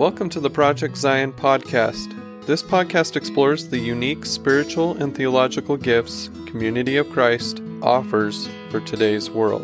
Welcome to the Project Zion podcast. This podcast explores the unique spiritual and theological gifts Community of Christ offers for today's world.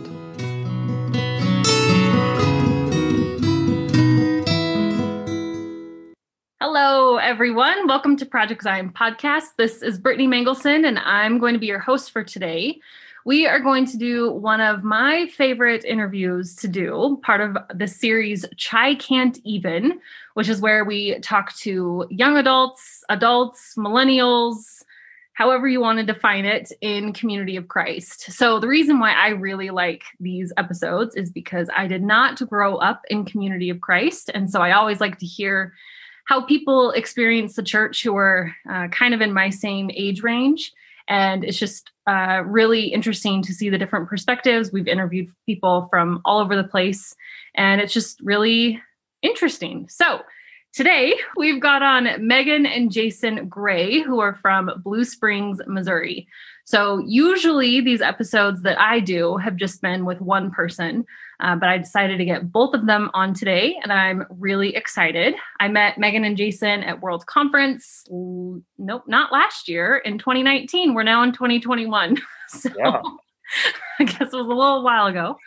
Hello, everyone. Welcome to Project Zion podcast. This is Brittany Mangelson, and I'm going to be your host for today. We are going to do one of my favorite interviews to do, part of the series Chai Can't Even, which is where we talk to young adults, millennials, however you want to define it, in Community of Christ. So the reason why I really like these episodes is because I did not grow up in Community of Christ. And so I always like to hear how people experience the church who are kind of in my same age range. And it's just really interesting to see the different perspectives. We've interviewed people from all over the place, and it's just really interesting. So today we've got on Megan and Jason Gray, who are from Blue Springs, Missouri. So usually these episodes that I do have just been with one person, but I decided to get both of them on today, and I'm really excited. I met Megan and Jason at World Conference. Nope, not last year, in 2019. We're now in 2021. So yeah. I guess it was a little while ago.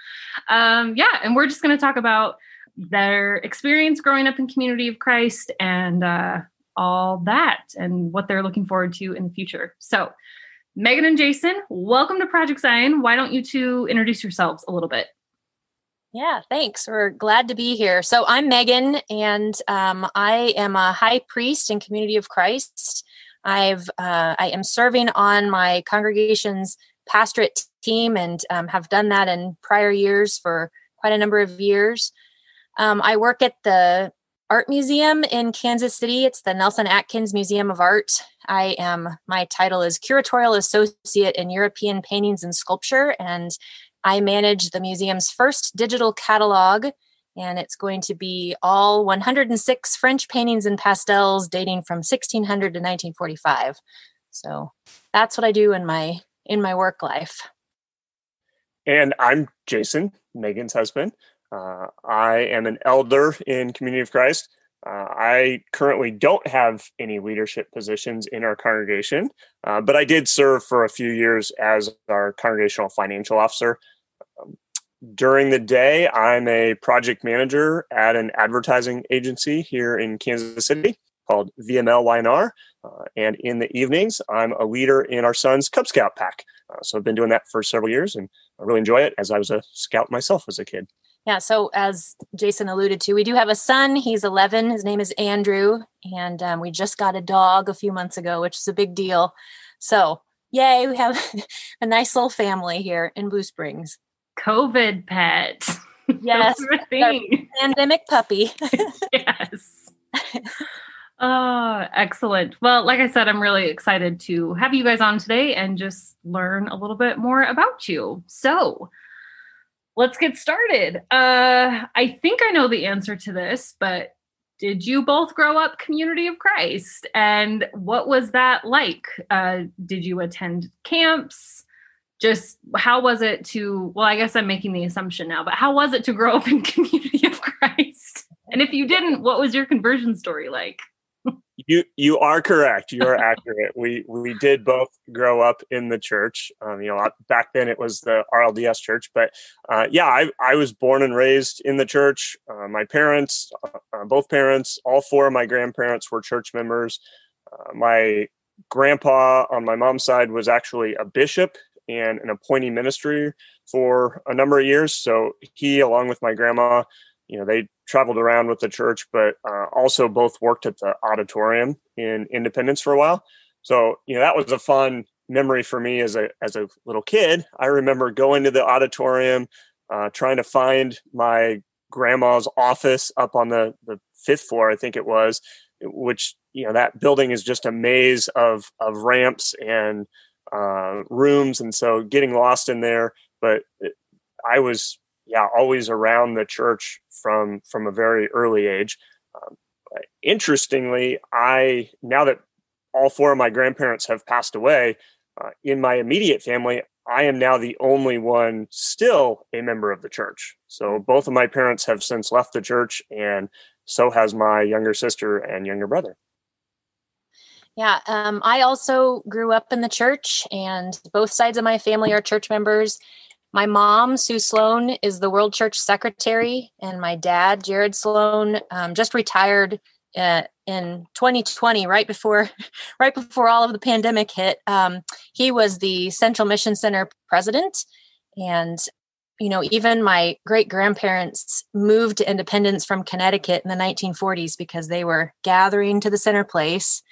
And we're just going to talk about their experience growing up in Community of Christ and all that and what they're looking forward to in the future. So Megan and Jason, welcome to Project Zion. Why don't you two introduce yourselves a little bit? Yeah, thanks. We're glad to be here. So I'm Megan, and I am a high priest in Community of Christ. I am serving on my congregation's pastorate team and have done that in prior years for quite a number of years. I work at the Art Museum in Kansas City. It's the Nelson Atkins Museum of Art. My title is Curatorial Associate in European Paintings and Sculpture, and I manage the museum's first digital catalog, and it's going to be all 106 French paintings and pastels dating from 1600 to 1945. So that's what I do in my work life. And I'm Jason, Megan's husband. I am an elder in Community of Christ. I currently don't have any leadership positions in our congregation, but I did serve for a few years as our congregational financial officer. During the day, I'm a project manager at an advertising agency here in Kansas City called VML Y&R. And in the evenings, I'm a leader in our son's Cub Scout pack. So I've been doing that for several years, and I really enjoy it, as I was a scout myself as a kid. Yeah, so as Jason alluded to, we do have a son. He's 11. His name is Andrew, and we just got a dog a few months ago, which is a big deal. So, yay, we have a nice little family here in Blue Springs. COVID pet. Yes, pandemic puppy. Yes. Oh, excellent. Well, like I said, I'm really excited to have you guys on today and just learn a little bit more about you. So let's get started. I think I know the answer to this, but did you both grow up Community of Christ? And what was that like? Did you attend camps? Just how was it I guess I'm making the assumption now, but how was it to grow up in Community of Christ? And if you didn't, what was your conversion story like? You are correct. You are accurate. We did both grow up in the church. Back then it was the RLDS church, but I was born and raised in the church. My parents, both parents, all four of my grandparents were church members. My grandpa on my mom's side was actually a bishop and an appointee ministry for a number of years. So he, along with my grandma, they traveled around with the church, but also both worked at the auditorium in Independence for a while. So, that was a fun memory for me as a little kid. I remember going to the auditorium, trying to find my grandma's office up on the fifth floor, I think it was, which, that building is just a maze of ramps and rooms. And so getting lost in there, but I was always around the church from a very early age. Interestingly, now that all four of my grandparents have passed away, in my immediate family, I am now the only one still a member of the church. So both of my parents have since left the church, and so has my younger sister and younger brother. Yeah, I also grew up in the church, and both sides of my family are church members. My mom, Sue Sloan, is the World Church Secretary, and my dad, Jared Sloan, just retired in 2020, right before all of the pandemic hit. He was the Central Mission Center president, and even my great grandparents moved to Independence from Connecticut in the 1940s because they were gathering to the center place.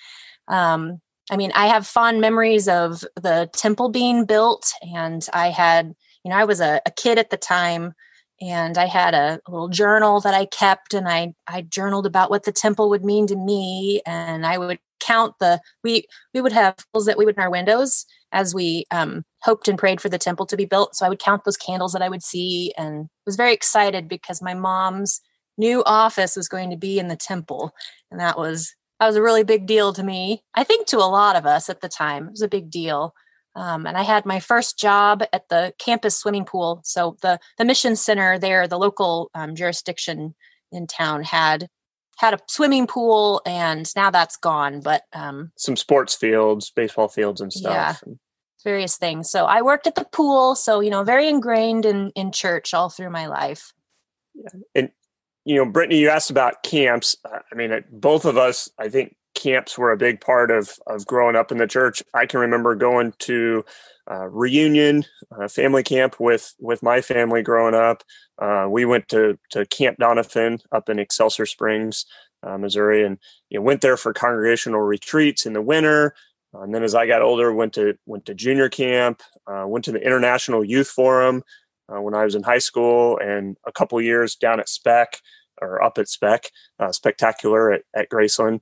I have fond memories of the temple being built, and I had, I was a kid at the time, and I had a little journal that I kept, and I journaled about what the temple would mean to me, and I would count we would have candles that we would in our windows as we hoped and prayed for the temple to be built. So I would count those candles that I would see, and was very excited because my mom's new office was going to be in the temple, and that was a really big deal to me. I think to a lot of us at the time, it was a big deal. And I had my first job at the campus swimming pool. So the mission center there, the local jurisdiction in town had a swimming pool, and now that's gone. But some sports fields, baseball fields and stuff. Yeah, various things. So I worked at the pool. So, very ingrained in church all through my life. Yeah. And, Brittany, you asked about camps. Both of us, I think camps were a big part of growing up in the church. I can remember going to reunion family camp with my family growing up. We went to Camp Doniphan up in Excelsior Springs, Missouri, and went there for congregational retreats in the winter. And then as I got older, went to junior camp, went to the International Youth Forum when I was in high school, and a couple years down at up at Spectacular at Graceland.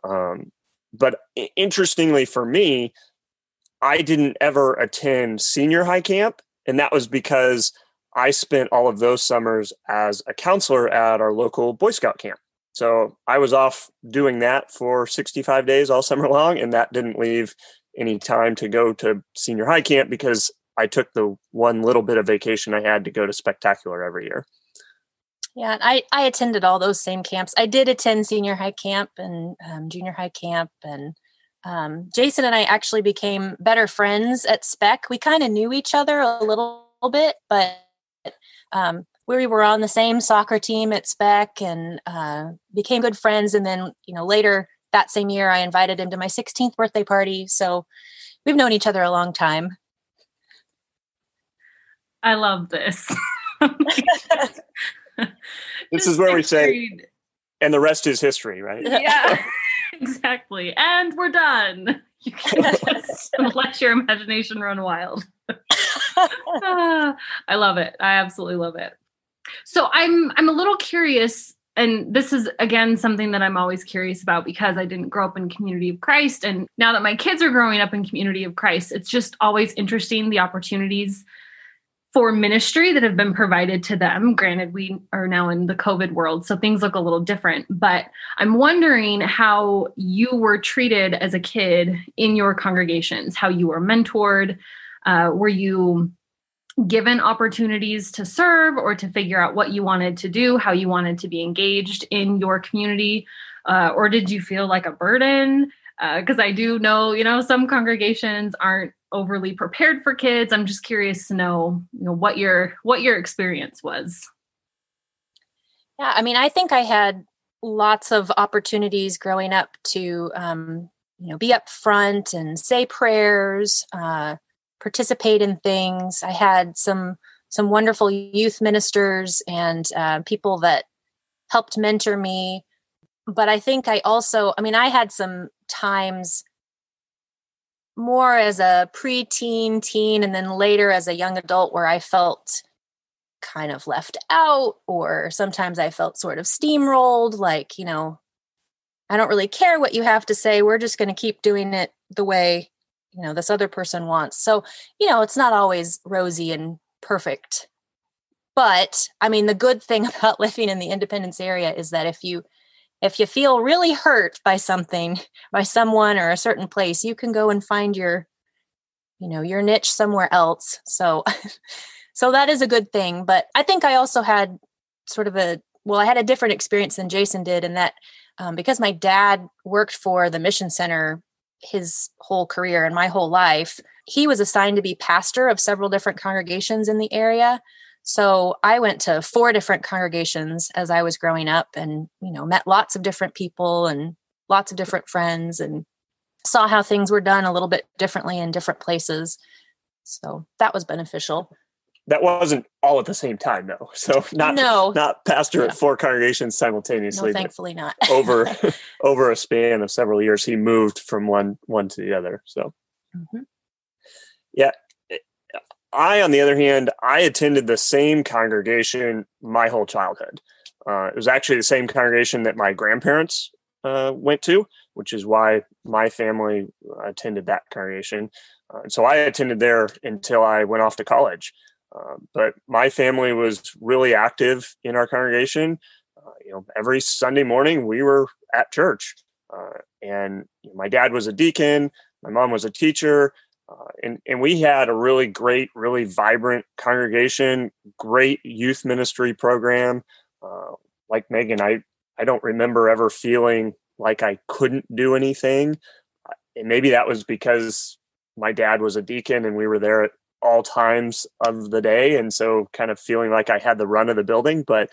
But interestingly for me, I didn't ever attend senior high camp. And that was because I spent all of those summers as a counselor at our local Boy Scout camp. So I was off doing that for 65 days all summer long. And that didn't leave any time to go to senior high camp because I took the one little bit of vacation I had to go to Spectacular every year. Yeah, I attended all those same camps. I did attend senior high camp and junior high camp. And Jason and I actually became better friends at Spec. We kind of knew each other a little bit, but we were on the same soccer team at Spec and became good friends. And then, later that same year, I invited him to my 16th birthday party. So we've known each other a long time. I love this. This is where we say, and the rest is history, right? Yeah, exactly. And we're done. You can just let your imagination run wild. I love it. I absolutely love it. So I'm a little curious, and this is, again, something that I'm always curious about because I didn't grow up in Community of Christ. And now that my kids are growing up in Community of Christ, it's just always interesting, the opportunities for ministry that have been provided to them. Granted, we are now in the COVID world, so things look a little different. But I'm wondering how you were treated as a kid in your congregations, how you were mentored. Were you given opportunities to serve or to figure out what you wanted to do, how you wanted to be engaged in your community? Or did you feel like a burden? Because I do know, some congregations aren't overly prepared for kids. I'm just curious to know, what your experience was. Yeah, I think I had lots of opportunities growing up to, be up front and say prayers, participate in things. I had some wonderful youth ministers and people that helped mentor me. But I think I also, I had some times more as a preteen, teen, and then later as a young adult where I felt kind of left out, or sometimes I felt sort of steamrolled, like, I don't really care what you have to say. We're just going to keep doing it the way, this other person wants. So, it's not always rosy and perfect. But the good thing about living in the Independence area is that if you feel really hurt by something, by someone or a certain place, you can go and find your niche somewhere else. So that is a good thing. But I think I also had sort of a I had a different experience than Jason did, in that because my dad worked for the Mission Center his whole career and my whole life, he was assigned to be pastor of several different congregations in the area. So I went to 4 different congregations as I was growing up, and, met lots of different people and lots of different friends, and saw how things were done a little bit differently in different places. So that was beneficial. That wasn't all at the same time, though. So not pastor at 4 congregations simultaneously. No, thankfully not. over a span of several years, he moved from one to the other. So, yeah. I, on the other hand, I attended the same congregation my whole childhood. It was actually the same congregation that my grandparents went to, which is why my family attended that congregation. So I attended there until I went off to college. But my family was really active in our congregation. Every Sunday morning we were at church, and my dad was a deacon. My mom was a teacher. And we had a really great, really vibrant congregation, great youth ministry program. Like Megan, I don't remember ever feeling like I couldn't do anything. And maybe that was because my dad was a deacon and we were there at all times of the day. And so kind of feeling like I had the run of the building. But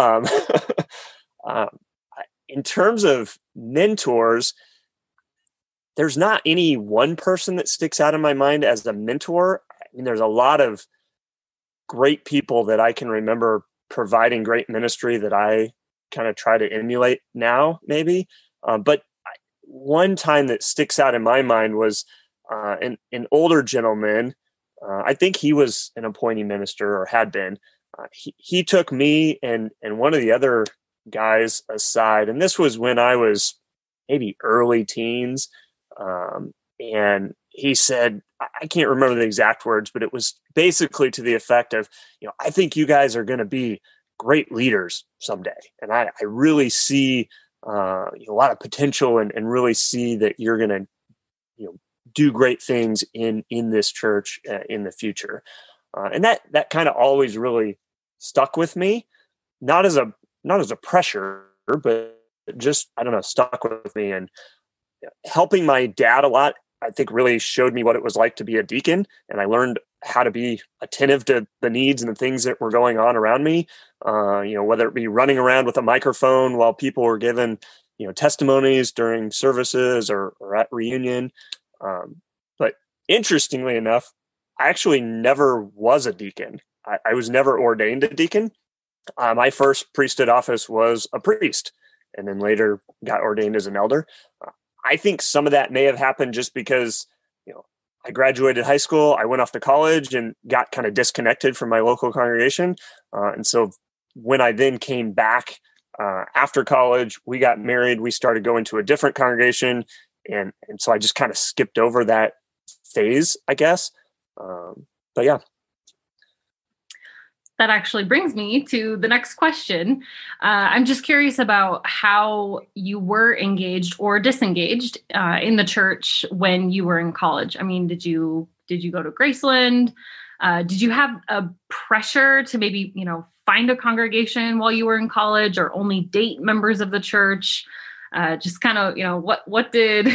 in terms of mentors, there's not any one person that sticks out in my mind as a mentor. I mean, there's a lot of great people that I can remember providing great ministry that I kind of try to emulate now, maybe. But one time that sticks out in my mind was an older gentleman. I think he was an appointee minister, or had been. He took me and one of the other guys aside, and this was when I was maybe early teens. And he said, I can't remember the exact words, but it was basically to the effect of, I think you guys are going to be great leaders someday. And I really see a lot of potential and really see that you're going to, do great things in this church in the future. And that kind of always really stuck with me, not as a pressure, but just, I don't know, stuck with me. And helping my dad a lot, I think, really showed me what it was like to be a deacon. And I learned how to be attentive to the needs and the things that were going on around me. Whether it be running around with a microphone while people were given, testimonies during services or at reunion. But interestingly enough, I actually never was a deacon. I was never ordained a deacon. My first priesthood office was a priest, and then later got ordained as an elder. I think some of that may have happened just because, I graduated high school, I went off to college and got kind of disconnected from my local congregation. And so when I then came back after college, we got married, we started going to a different congregation. And so I just kind of skipped over that phase, I guess. But yeah. That actually brings me to the next question. I'm just curious about how you were engaged or disengaged in the church when you were in college. I mean, did you go to Graceland? Did you have a pressure to maybe, find a congregation while you were in college, or only date members of the church? Just kind of, what did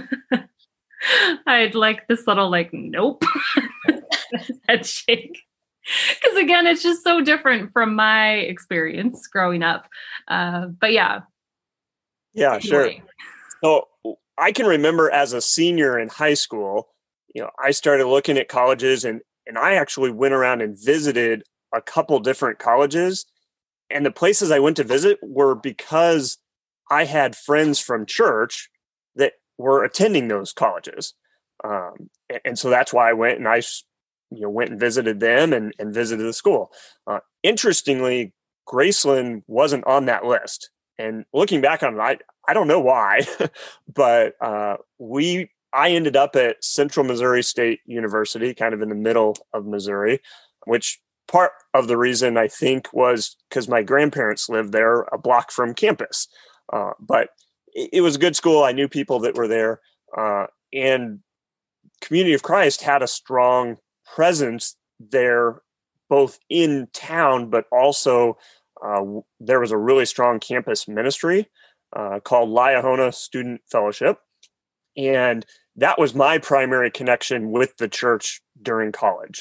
I'd like this little nope head shake. Because again, it's just so different from my experience growing up. But yeah. Yeah, anyway. Sure. So I can remember as a senior in high school, I started looking at colleges and I actually went around and visited a couple different colleges. And the places I went to visit were because I had friends from church that were attending those colleges. And so that's why I went and I went and visited them and visited the school. Interestingly, Graceland wasn't on that list. And looking back on it, I don't know why, but I ended up at Central Missouri State University, kind of in the middle of Missouri, which part of the reason I think was because my grandparents lived there a block from campus. But it was a good school. I knew people that were there. And Community of Christ had a strong presence there, both in town, but also there was a really strong campus ministry called Liahona Student Fellowship. And that was my primary connection with the church during college.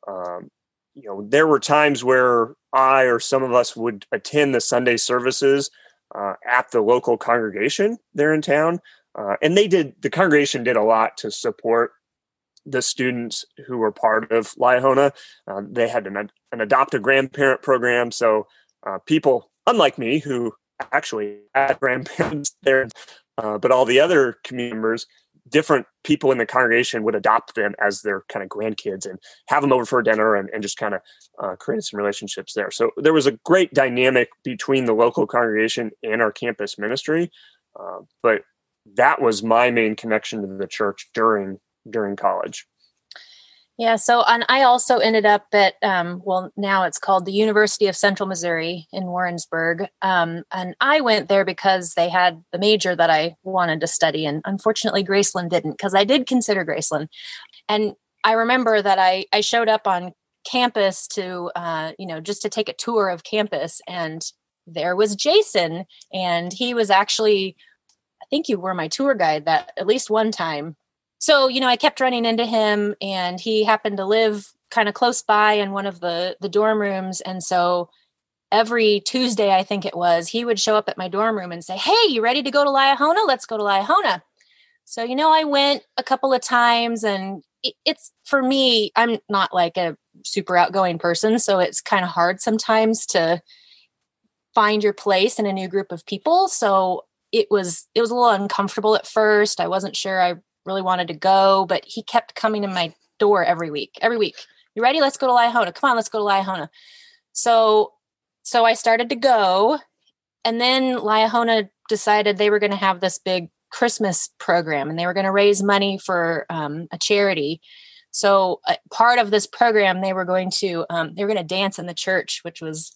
There were times where I or some of us would attend the Sunday services at the local congregation there in town. And the congregation did a lot to support the students who were part of Liahona. They had an adopt a grandparent program. So people, unlike me, who actually had grandparents there, but all the other community members, different people in the congregation would adopt them as their kind of grandkids and have them over for dinner and just kind of create some relationships there. So there was a great dynamic between the local congregation and our campus ministry. But that was my main connection to the church during college. Yeah. So, and I also ended up at, now it's called the University of Central Missouri in Warrensburg. And I went there because they had the major that I wanted to study. And unfortunately, Graceland didn't, because I did consider Graceland. And I remember that I showed up on campus to, just to take a tour of campus. And there was Jason. And he was actually, I think you were my tour guide that at least one time. So, I kept running into him, and he happened to live kind of close by in one of the dorm rooms. And so every Tuesday, I think it was, he would show up at my dorm room and say, "Hey, you ready to go to Liahona? Let's go to Liahona." So, I went a couple of times, and it's, for me, I'm not like a super outgoing person. So it's kind of hard sometimes to find your place in a new group of people. So it was a little uncomfortable at first. I wasn't sure I really wanted to go, but he kept coming to my door every week. "You ready? Let's go to Liahona. Come on, let's go to Liahona." So I started to go, and then Liahona decided they were going to have this big Christmas program, and they were going to raise money for a charity. So part of this program, they were going to dance in the church, which was,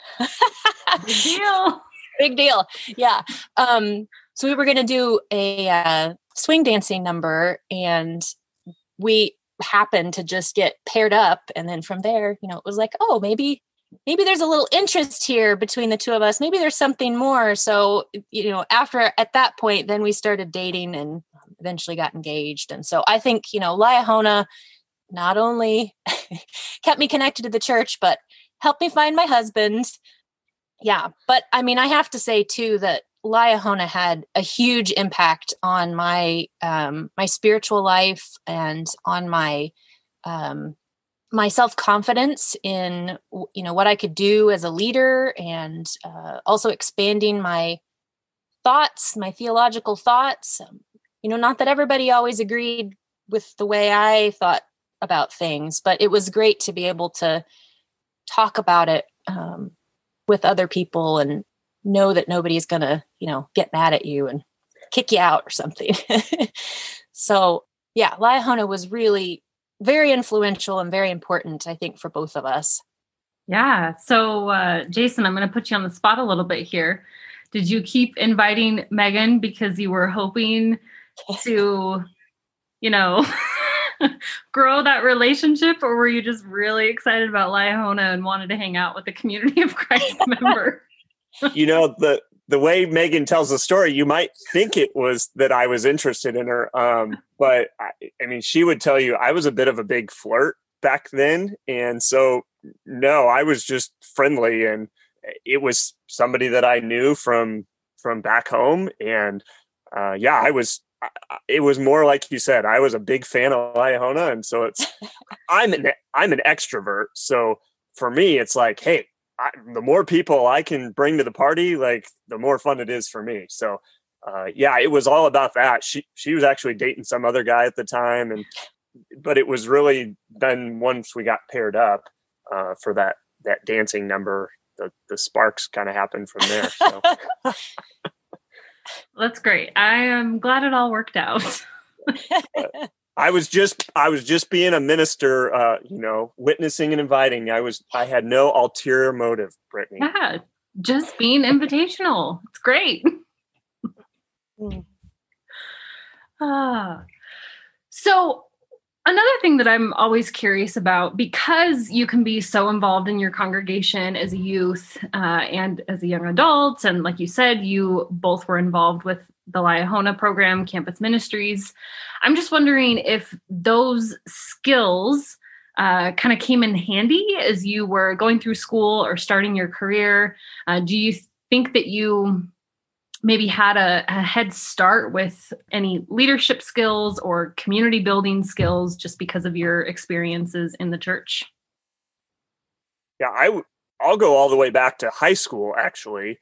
big deal. Yeah. So we were going to do a swing dancing number, and we happened to just get paired up. And then from there, it was like, oh, maybe there's a little interest here between the two of us. Maybe there's something more. So, at that point, then we started dating and eventually got engaged. And so I think, Liahona not only kept me connected to the church, but helped me find my husband. Yeah. But I mean, I have to say too, that Liahona had a huge impact on my my spiritual life and on my my self-confidence in what I could do as a leader, and also expanding my thoughts, my theological thoughts. Not that everybody always agreed with the way I thought about things, but it was great to be able to talk about it with other people and know that nobody's going to, get mad at you and kick you out or something. So yeah, Liahona was really very influential and very important, I think, for both of us. Yeah. So, Jason, I'm going to put you on the spot a little bit here. Did you keep inviting Megan because you were hoping to, grow that relationship, or were you just really excited about Liahona and wanted to hang out with the Community of Christ member? The way Megan tells the story, you might think it was that I was interested in her. But I mean, she would tell you I was a bit of a big flirt back then. And so, no, I was just friendly, and it was somebody that I knew from back home. And it was more like you said, I was a big fan of Liahona. And so I'm an extrovert. So for me, it's like, hey, the more people I can bring to the party, like the more fun it is for me. So, it was all about that. She was actually dating some other guy at the time, but it was really then once we got paired up for that dancing number, the sparks kind of happened from there. So. That's great. I am glad it all worked out. I was just being a minister, witnessing and inviting. I had no ulterior motive, Brittany. Yeah, just being invitational. It's great. So Another thing that I'm always curious about, because you can be so involved in your congregation as a youth and as a young adult, and like you said, you both were involved with the Liahona program, campus ministries. I'm just wondering if those skills kind of came in handy as you were going through school or starting your career. Do you think that you maybe had a head start with any leadership skills or community building skills just because of your experiences in the church? Yeah, I'll go all the way back to high school, actually,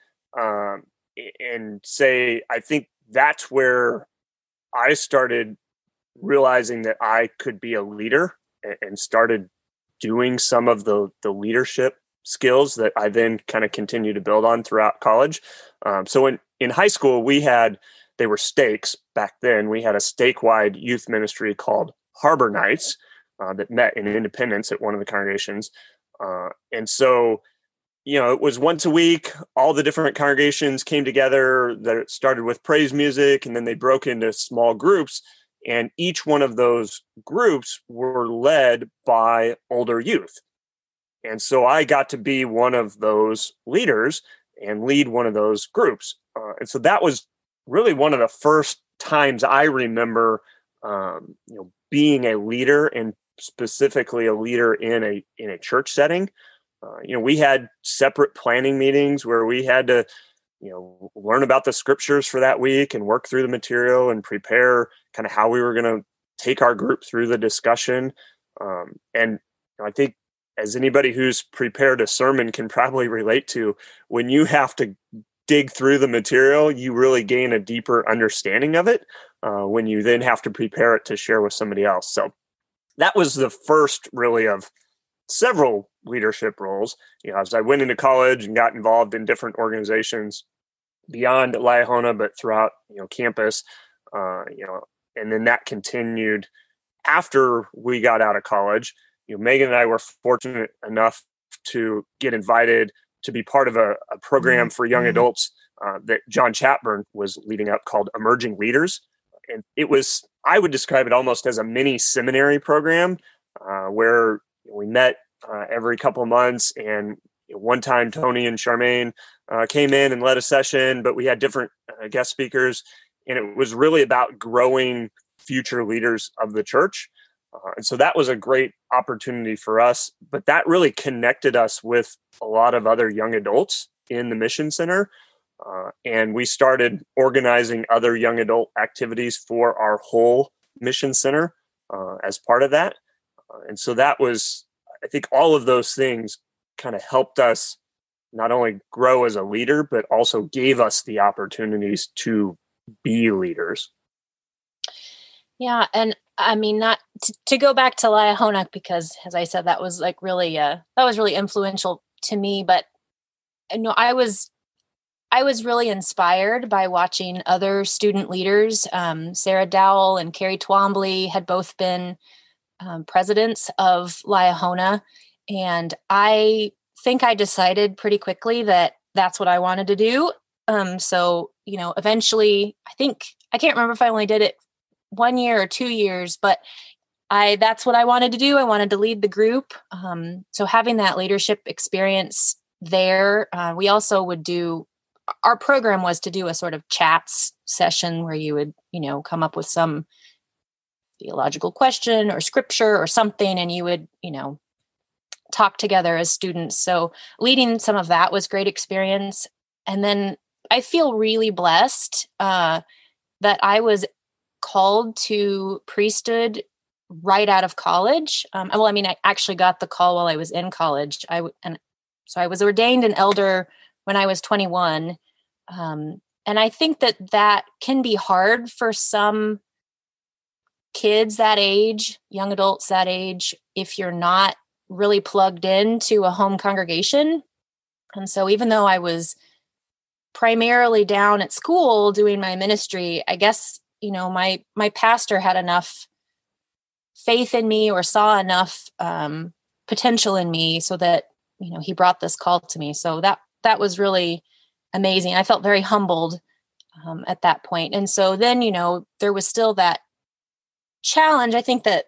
and say I think that's where I started realizing that I could be a leader and started doing some of the leadership skills that I then kind of continue to build on throughout college. So in high school, they were stakes back then. We had a stake-wide youth ministry called Harbor Nights that met in Independence at one of the congregations. And so, it was once a week, all the different congregations came together. That started with praise music, and then they broke into small groups. And each one of those groups were led by older youth. And so I got to be one of those leaders and lead one of those groups. And so that was really one of the first times I remember, being a leader, and specifically a leader in a church setting. We had separate planning meetings where we had to, learn about the scriptures for that week and work through the material and prepare kind of how we were going to take our group through the discussion. And I think, as anybody who's prepared a sermon can probably relate to, when you have to dig through the material, you really gain a deeper understanding of it when you then have to prepare it to share with somebody else. So that was the first really of several leadership roles. As I went into college and got involved in different organizations beyond Liahona, but throughout, campus, and then that continued after we got out of college. Megan and I were fortunate enough to get invited to be part of a program for young adults that John Chatburn was leading up called Emerging Leaders. And it was, I would describe it almost as a mini seminary program where we met every couple of months. And one time Tony and Charmaine came in and led a session, but we had different guest speakers. And it was really about growing future leaders of the church. And so that was a great opportunity for us, but that really connected us with a lot of other young adults in the Mission Center. And we started organizing other young adult activities for our whole Mission Center as part of that. And so that was, I think all of those things kind of helped us not only grow as a leader, but also gave us the opportunities to be leaders. Yeah. And I mean, not to go back to Liahona, because as I said, that was like really, that was really influential to me. But I was really inspired by watching other student leaders. Sarah Dowell and Carrie Twombly had both been presidents of Liahona. And I think I decided pretty quickly that that's what I wanted to do. So, eventually, I can't remember if I only did it 1 year or 2 years, but that's what I wanted to do. I wanted to lead the group. So having that leadership experience there, we also would our program was to do a sort of chats session where you would, come up with some theological question or scripture or something, and you would, talk together as students. So leading some of that was great experience. And then I feel really blessed that I was called to priesthood right out of college. I actually got the call while I was in college. So I was ordained an elder when I was 21. And I think that can be hard for some kids that age, young adults that age, if you're not really plugged into a home congregation. And so even though I was primarily down at school doing my ministry, I guess, my pastor had enough faith in me or saw enough potential in me so that, he brought this call to me. So that was really amazing. I felt very humbled at that point. And so then, there was still that challenge. I think that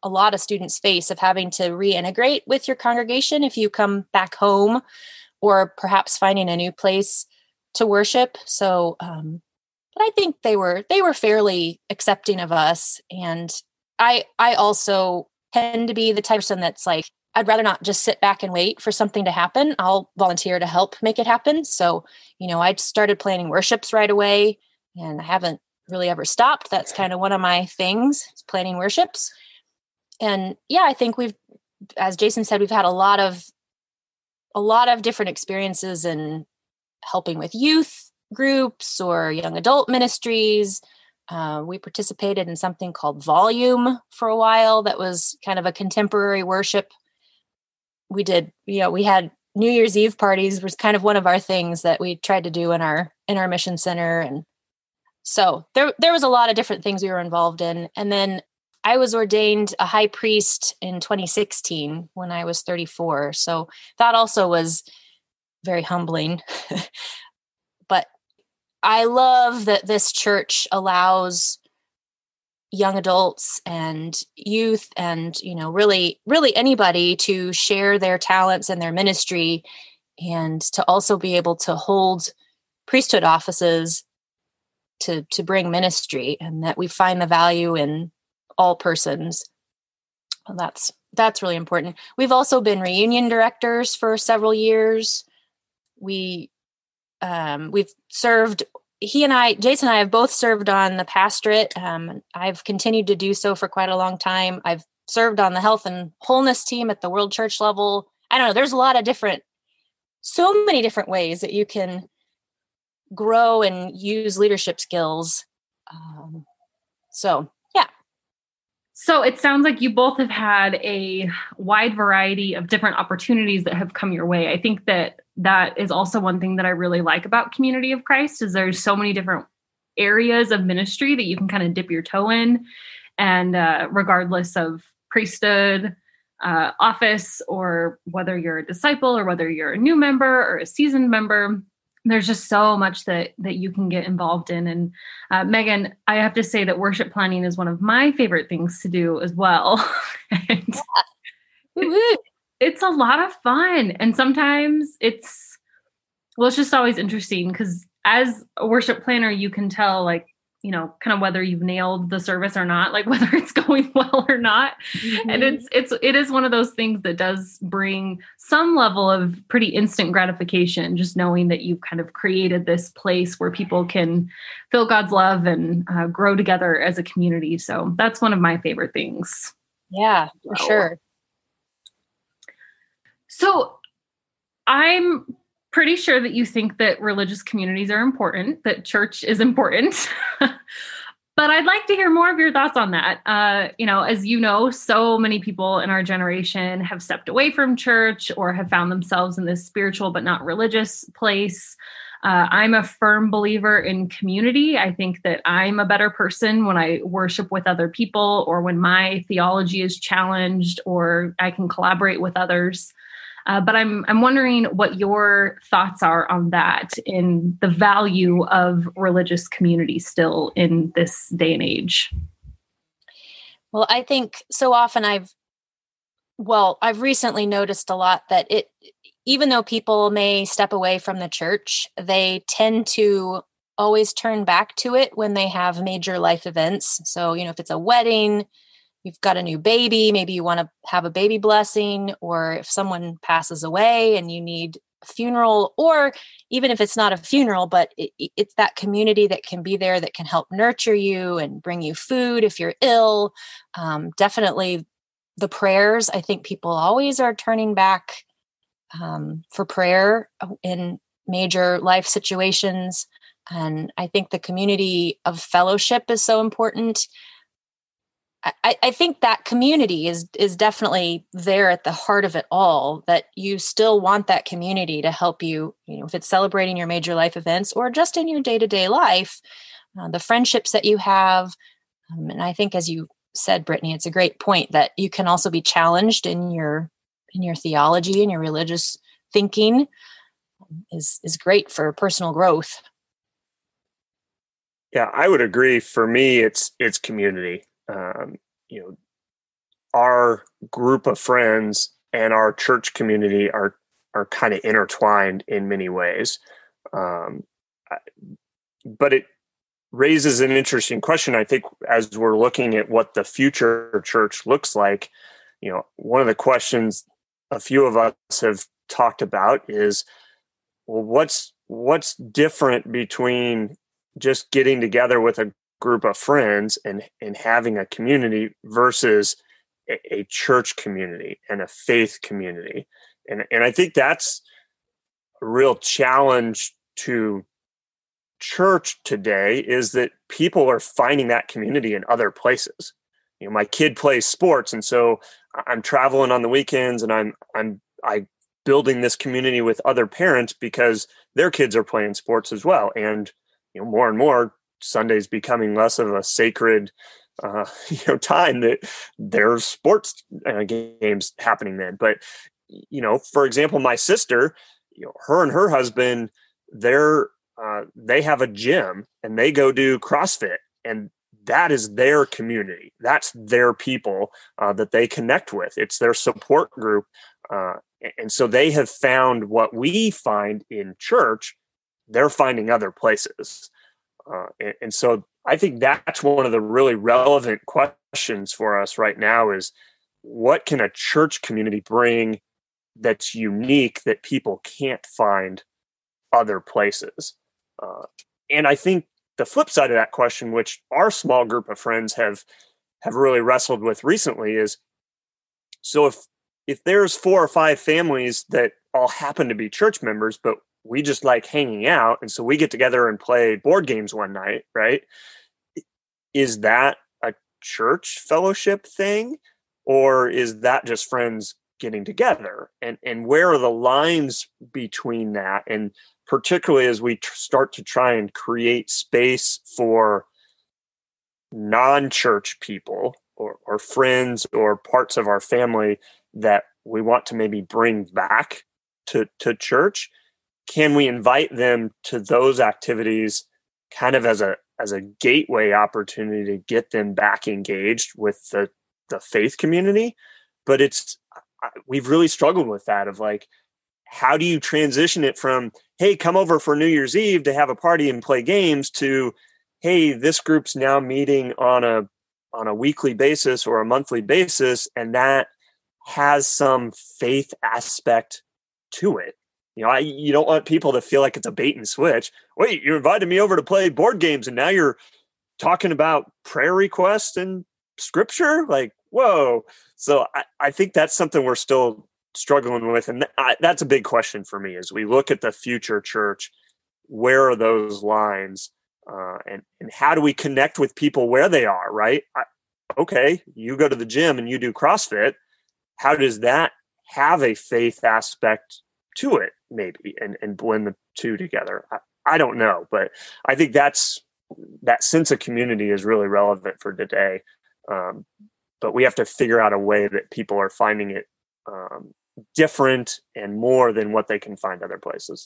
a lot of students face of having to reintegrate with your congregation if you come back home, or perhaps finding a new place to worship. So, but I think they were fairly accepting of us. And I also tend to be the type of person that's like, I'd rather not just sit back and wait for something to happen. I'll volunteer to help make it happen. So, I started planning worships right away, and I haven't really ever stopped. That's kind of one of my things, is planning worships. And yeah, I think as Jason said, we've had a lot of different experiences in helping with youth groups or young adult ministries. We participated in something called Volume for a while. That was kind of a contemporary worship. We did, we had New Year's Eve parties was kind of one of our things that we tried to do in our mission center. And so there was a lot of different things we were involved in. And then I was ordained a high priest in 2016 when I was 34. So that also was very humbling. But I love that this church allows young adults and youth and, really anybody to share their talents and their ministry, and to also be able to hold priesthood offices to bring ministry, and that we find the value in all persons. Well, that's really important. We've also been reunion directors for several years. We've served, Jason and I have both served on the pastorate. I've continued to do so for quite a long time. I've served on the health and wholeness team at the World Church level. I don't know, there's a lot of so many different ways that you can grow and use leadership skills. So it sounds like you both have had a wide variety of different opportunities that have come your way. I think that is also one thing that I really like about Community of Christ, is there's so many different areas of ministry that you can kind of dip your toe in. And regardless of priesthood, office, or whether you're a disciple or whether you're a new member or a seasoned member, there's just so much that you can get involved in. And Megan, I have to say that worship planning is one of my favorite things to do as well. And it's a lot of fun. And sometimes it's just always interesting, because as a worship planner, you can tell, like, kind of whether you've nailed the service or not, like whether it's going well or not. Mm-hmm. And it is one of those things that does bring some level of pretty instant gratification, just knowing that you kind of created this place where people can feel God's love and grow together as a community. So that's one of my favorite things. Yeah, for sure. So I'm pretty sure that you think that religious communities are important, that church is important. But I'd like to hear more of your thoughts on that. As you know, so many people in our generation have stepped away from church or have found themselves in this spiritual but not religious place. I'm a firm believer in community. I think that I'm a better person when I worship with other people, or when my theology is challenged, or I can collaborate with others. But I'm wondering what your thoughts are on that, in the value of religious community still in this day and age. Well, I think so often I've recently noticed a lot that even though people may step away from the church, they tend to always turn back to it when they have major life events. So, if it's a wedding, you've got a new baby, maybe you want to have a baby blessing, or if someone passes away and you need a funeral, or even if it's not a funeral, but it's that community that can be there, that can help nurture you and bring you food if you're ill. Definitely the prayers. I think people always are turning back for prayer in major life situations. And I think the community of fellowship is so important. I think that community is definitely there at the heart of it all, that you still want that community to help you, if it's celebrating your major life events or just in your day-to-day life, the friendships that you have. And I think, as you said, Brittany, it's a great point that you can also be challenged in your theology and your religious thinking is great for personal growth. Yeah, I would agree. For me, it's community. our group of friends and our church community are kind of intertwined in many ways. But it raises an interesting question, I think, as we're looking at what the future church looks like. One of the questions a few of us have talked about is, well, what's different between just getting together with a group of friends and having a community versus a church community and a faith community? And I think that's a real challenge to church today, is that people are finding that community in other places. My kid plays sports, and so I'm traveling on the weekends, and I'm building this community with other parents because their kids are playing sports as well. And more and more, Sunday's becoming less of a sacred time that there's sports games happening then. But for example, my sister, her and her husband, they have a gym and they go do CrossFit, and that is their community. That's their people that they connect with. It's their support group. And so they have found what we find in church, they're finding other places. And so I think that's one of the really relevant questions for us right now is, what can a church community bring that's unique that people can't find other places? And I think the flip side of that question, which our small group of friends have really wrestled with recently, is, so if there's 4 or 5 families that all happen to be church members, but we just like hanging out, and so we get together and play board games one night, right? Is that a church fellowship thing, or is that just friends getting together? And where are the lines between that? And particularly as we start to try and create space for non-church people or friends or parts of our family that we want to maybe bring back to church, can we invite them to those activities kind of as a gateway opportunity to get them back engaged with the faith community? But we've really struggled with that, of like, how do you transition it from, hey, come over for New Year's Eve to have a party and play games, to, hey, this group's now meeting on a weekly basis or a monthly basis, and that has some faith aspect to it. You don't want people to feel like it's a bait and switch. Wait, you invited me over to play board games, and now you're talking about prayer requests and scripture? Like, whoa. So I think that's something we're still struggling with. And that's a big question for me as we look at the future church. Where are those lines? And how do we connect with people where they are, right? Okay, you go to the gym and you do CrossFit. How does that have a faith aspect to it, maybe, and blend the two together? I don't know, but I think that sense of community is really relevant for today. But we have to figure out a way that people are finding it different and more than what they can find other places.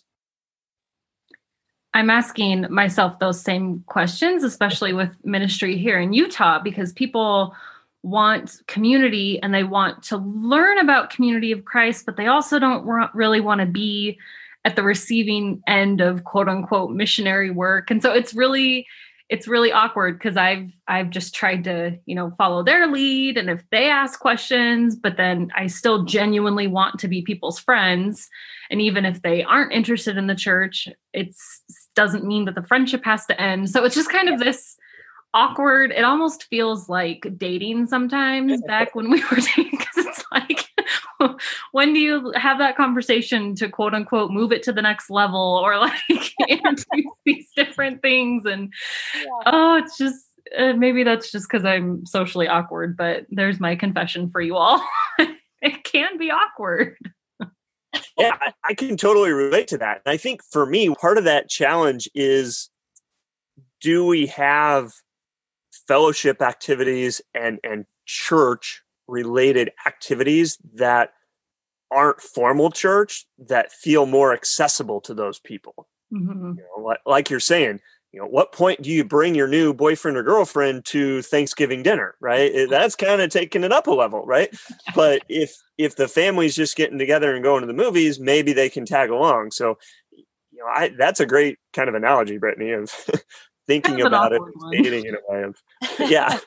I'm asking myself those same questions, especially with ministry here in Utah, because people want community and they want to learn about community of Christ, but they also don't really want to be at the receiving end of quote unquote missionary work. And so it's really awkward, because I've just tried to, follow their lead. And if they ask questions, but then I still genuinely want to be people's friends. And even if they aren't interested in the church, it doesn't mean that the friendship has to end. So it's just kind of this awkward, it almost feels like dating sometimes back when we were dating, because it's like, when do you have that conversation to quote unquote move it to the next level, or like introduce these different things? And it's just maybe that's just because I'm socially awkward, but there's my confession for you all. It can be awkward. Yeah, I can totally relate to that. And I think for me, part of that challenge is, do we have fellowship activities and church related activities that aren't formal church that feel more accessible to those people? Mm-hmm. Like you're saying, what point do you bring your new boyfriend or girlfriend to Thanksgiving dinner, right? That's kind of taking it up a level, right? But if the family's just getting together and going to the movies, maybe they can tag along. So, that's a great kind of analogy, Brittany, of thinking kind of about it, dating in a way of, yeah.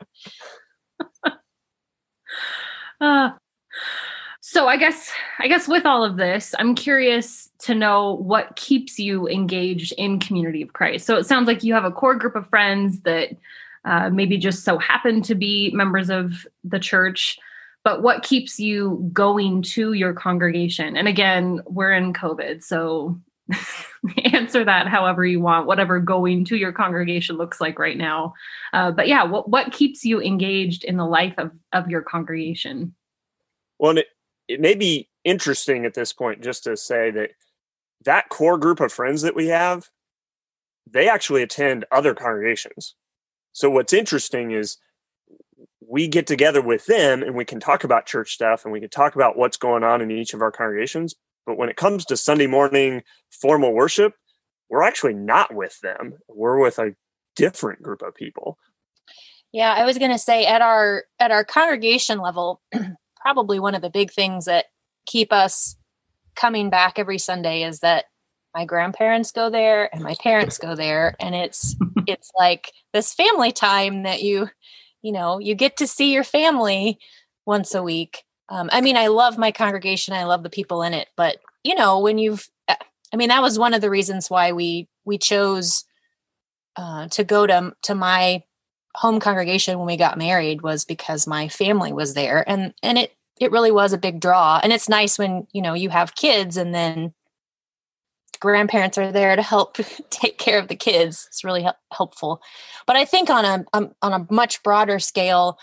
So I guess with all of this, I'm curious to know what keeps you engaged in Community of Christ. So it sounds like you have a core group of friends that maybe just so happen to be members of the church, but what keeps you going to your congregation? And again, we're in COVID, so answer that however you want, whatever going to your congregation looks like right now. But yeah, what keeps you engaged in the life of your congregation? Well, it may be interesting at this point just to say that core group of friends that we have, they actually attend other congregations. So what's interesting is we get together with them and we can talk about church stuff and we can talk about what's going on in each of our congregations. But when it comes to Sunday morning formal worship, we're actually not with them. We're with a different group of people. Yeah, I was going to say at our congregation level, probably one of the big things that keep us coming back every Sunday is that my grandparents go there and my parents go there, and it's like this family time that you get to see your family once a week. I love my congregation. I love the people in it, but that was one of the reasons why we chose to go to my home congregation when we got married, was because my family was there, and it really was a big draw. And it's nice when you have kids and then grandparents are there to help take care of the kids. It's really helpful. But I think on a much broader scale,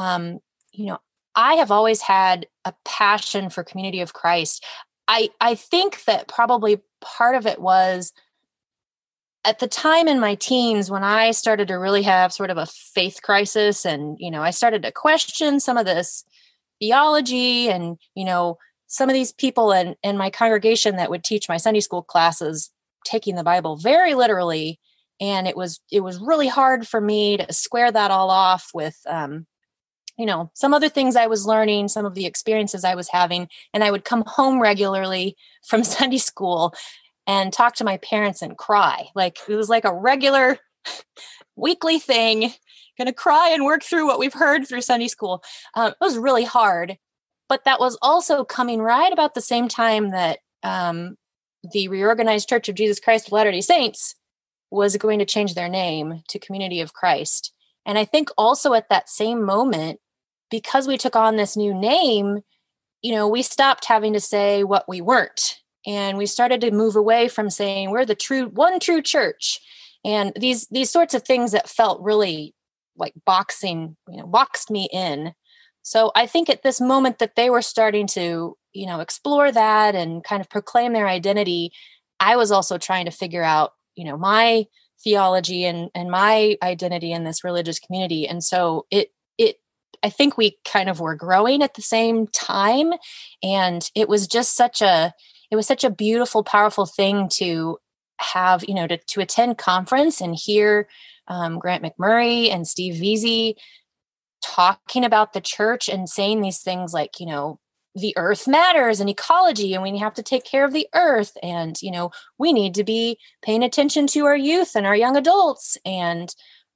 I have always had a passion for Community of Christ. I think that probably part of it was at the time in my teens when I started to really have sort of a faith crisis, and I started to question some of this theology and some of these people in my congregation that would teach my Sunday school classes taking the Bible very literally, and it was really hard for me to square that all off with some other things I was learning, some of the experiences I was having. And I would come home regularly from Sunday school and talk to my parents and cry. Like it was like a regular weekly thing, going to cry and work through what we've heard through Sunday school. It was really hard, but that was also coming right about the same time that the Reorganized Church of Jesus Christ of Latter-day Saints was going to change their name to Community of Christ. And I think also at that same moment, because we took on this new name, we stopped having to say what we weren't. And we started to move away from saying we're the one true church. And these sorts of things that felt really like boxed me in. So I think at this moment that they were starting to, explore that and kind of proclaim their identity, I was also trying to figure out, my theology and my identity in this religious community. And so I think we kind of were growing at the same time. And it was just such a beautiful, powerful thing to have, to attend conference and hear Grant McMurray and Steve Veazey talking about the church and saying these things like, the earth matters and ecology, and we have to take care of the earth. And, we need to be paying attention to our youth and our young adults. And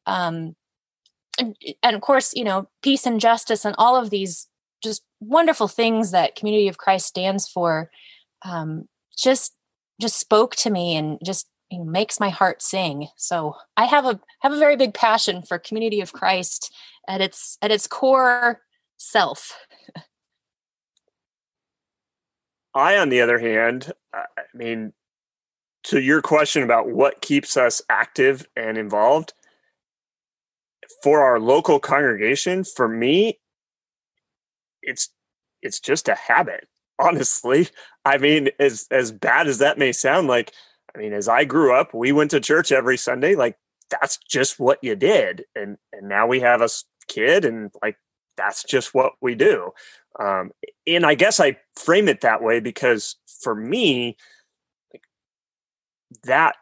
of course, peace and justice and all of these just wonderful things that Community of Christ stands for, just spoke to me and just makes my heart sing. So I have a very big passion for Community of Christ at its core self. I, on the other hand, to your question about what keeps us active and involved, for our local congregation, for me, it's just a habit, honestly. As bad as that may sound, as I grew up, we went to church every Sunday. Like, that's just what you did. And now we have a kid, and that's just what we do. And I guess I frame it that way because for me, that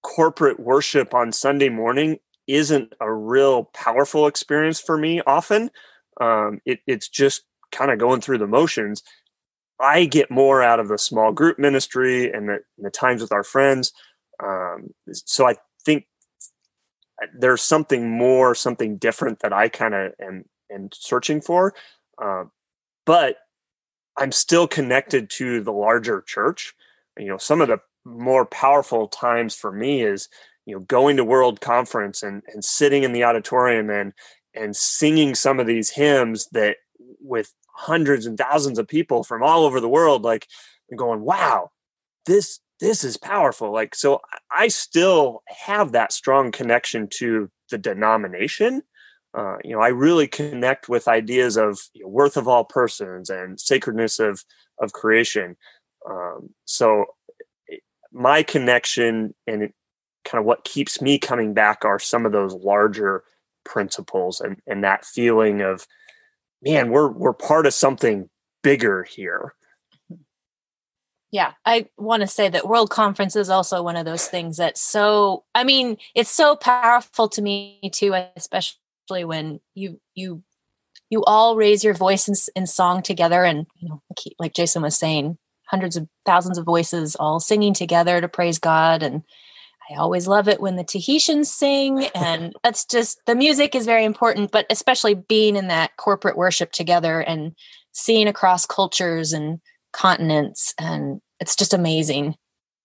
corporate worship on Sunday morning isn't a real powerful experience for me often. It's just kind of going through the motions. I get more out of the small group ministry and the times with our friends. So I think there's something different that I kind of am searching for. But I'm still connected to the larger church. Some of the more powerful times for me is, going to World Conference and sitting in the auditorium and singing some of these hymns that with hundreds and thousands of people from all over the world, like, going, wow, this is powerful. Like, so I still have that strong connection to the denomination. I really connect with ideas of worth of all persons and sacredness of creation. So my connection and kind of what keeps me coming back are some of those larger principles and that feeling of, man, we're part of something bigger here. Yeah, I want to say that World Conference is also one of those things that's it's so powerful to me too, especially when you all raise your voice in song together, and like Jason was saying, hundreds of thousands of voices all singing together to praise God. And I always love it when the Tahitians sing, and that's just, the music is very important, but especially being in that corporate worship together and seeing across cultures and continents, and it's just amazing.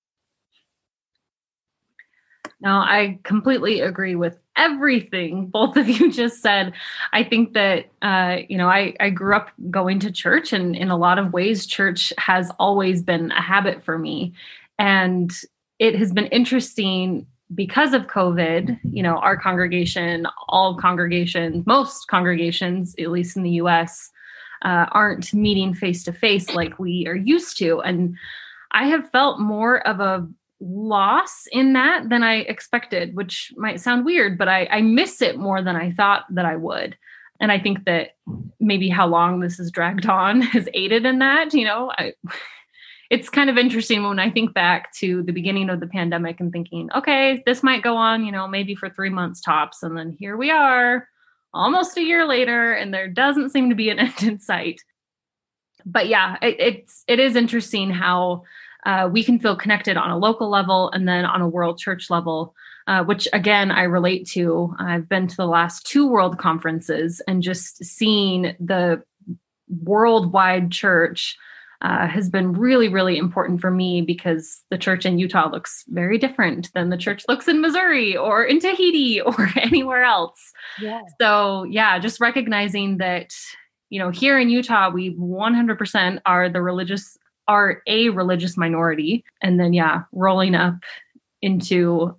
No, I completely agree with everything both of you just said. I think that, I grew up going to church, and in a lot of ways, church has always been a habit for me. And it has been interesting because of COVID, our congregation, all congregations, most congregations, at least in the US, aren't meeting face to face like we are used to. And I have felt more of a loss in that than I expected, which might sound weird, but I miss it more than I thought that I would. And I think that maybe how long this has dragged on has aided in that. It's kind of interesting when I think back to the beginning of the pandemic and thinking, okay, this might go on, maybe for 3 months tops. And then here we are almost a year later, and there doesn't seem to be an end in sight. But yeah, it is interesting how we can feel connected on a local level and then on a world church level, which again, I relate to. I've been to the last 2 world conferences, and just seeing the worldwide church has been really, really important for me, because the church in Utah looks very different than the church looks in Missouri or in Tahiti or anywhere else. Yeah. So yeah, just recognizing that, here in Utah, we 100% are a religious minority. And then, rolling up into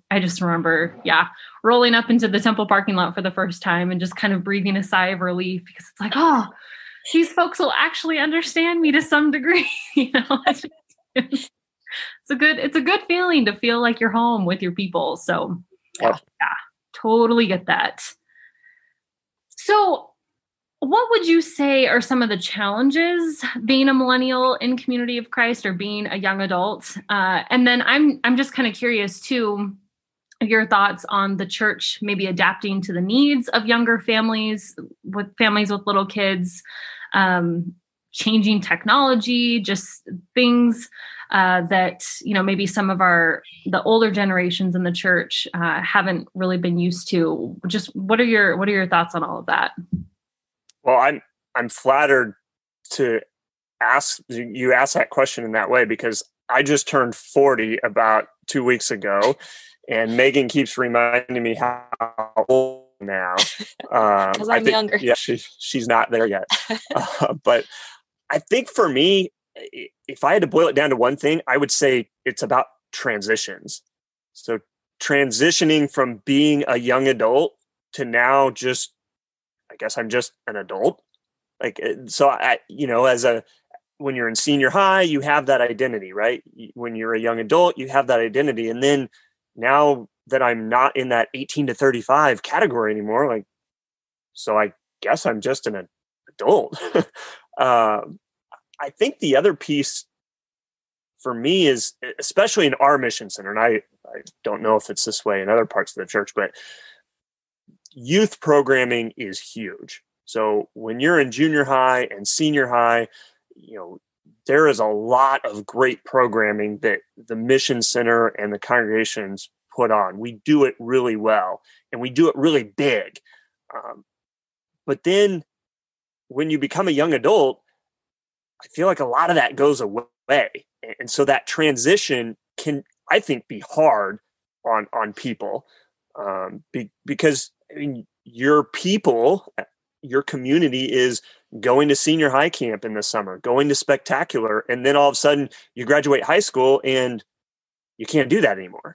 the temple parking lot for the first time and just kind of breathing a sigh of relief, because it's like, oh, these folks will actually understand me to some degree. It's a good feeling to feel like you're home with your people. So yeah, totally get that. So what would you say are some of the challenges being a millennial in Community of Christ, or being a young adult? And then I'm just kind of curious too, your thoughts on the church maybe adapting to the needs of younger families with little kids, changing technology, just things that, maybe some of the older generations in the church haven't really been used to. Just what are your thoughts on all of that? Well, I'm flattered to ask that question in that way, because I just turned 40 about 2 weeks ago. And Megan keeps reminding me how old now. Because I'm younger. Yeah, she's not there yet. But I think for me, if I had to boil it down to one thing, I would say it's about transitions. So transitioning from being a young adult to now just, I guess I'm just an adult. Like, so when you're in senior high, you have that identity, right? When you're a young adult, you have that identity. And then now that I'm not in that 18 to 35 category anymore, so I guess I'm just an adult. I think the other piece for me is, especially in our mission center, and I don't know if it's this way in other parts of the church, but youth programming is huge. So when you're in junior high and senior high, there is a lot of great programming that the Mission Center and the congregations put on. We do it really well, and we do it really big. But then when you become a young adult, I feel like a lot of that goes away. And so that transition can, I think, be hard on people because your people, your community is going to senior high camp in the summer, going to Spectacular, and then all of a sudden you graduate high school and you can't do that anymore.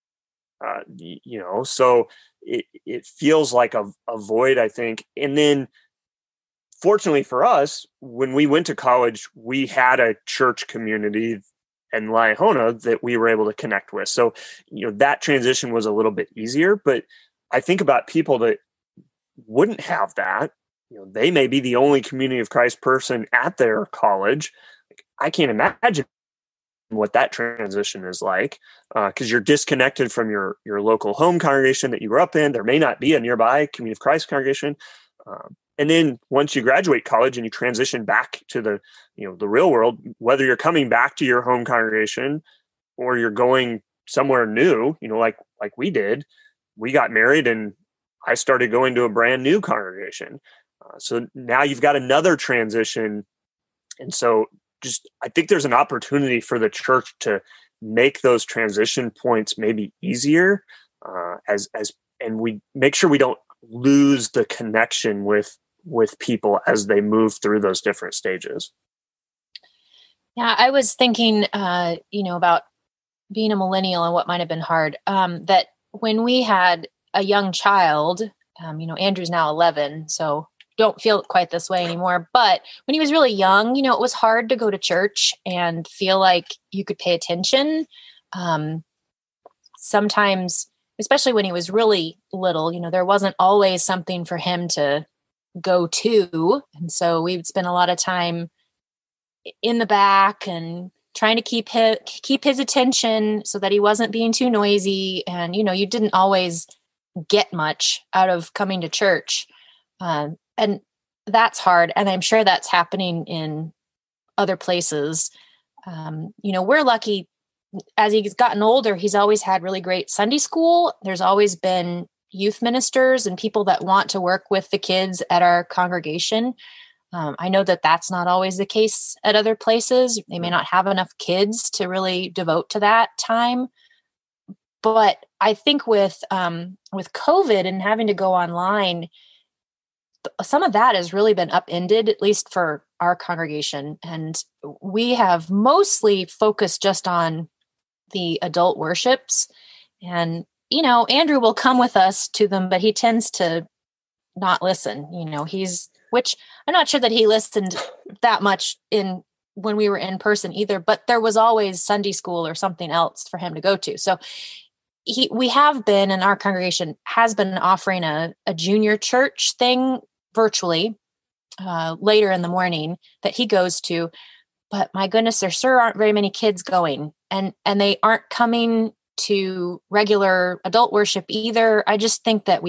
So it feels like a void, I think. And then fortunately for us, when we went to college, we had a church community in Liahona that we were able to connect with. So, that transition was a little bit easier, but I think about people that wouldn't have that. They may be the only Community of Christ person at their college. I can't imagine what that transition is like because you're disconnected from your local home congregation that you grew up in. There may not be a nearby Community of Christ congregation. And then once you graduate college and you transition back to the real world, whether you're coming back to your home congregation or you're going somewhere new, like we did, we got married and I started going to a brand new congregation. So now you've got another transition. And so I think there's an opportunity for the church to make those transition points maybe easier and we make sure we don't lose the connection with people as they move through those different stages. Yeah, I was thinking, about being a millennial and what might have been hard, that when we had a young child, Andrew's now 11, so don't feel quite this way anymore. But when he was really young, it was hard to go to church and feel like you could pay attention. Sometimes, especially when he was really little, there wasn't always something for him to go to. And so we would spend a lot of time in the back and trying to keep his attention so that he wasn't being too noisy. And, you didn't always get much out of coming to church. And that's hard. And I'm sure that's happening in other places. We're lucky as he's gotten older, he's always had really great Sunday school. There's always been youth ministers and people that want to work with the kids at our congregation. I know that that's not always the case at other places. They may not have enough kids to really devote to that time. But I think with COVID and having to go online, some of that has really been upended, at least for our congregation. And we have mostly focused just on the adult worships. And, Andrew will come with us to them, but he tends to not listen. Which I'm not sure that he listened that much when we were in person either, but there was always Sunday school or something else for him to go to. So we have been, and our congregation has been offering a junior church thing virtually later in the morning that he goes to. But my goodness, there sure aren't very many kids going, and they aren't coming to regular adult worship either. I just think that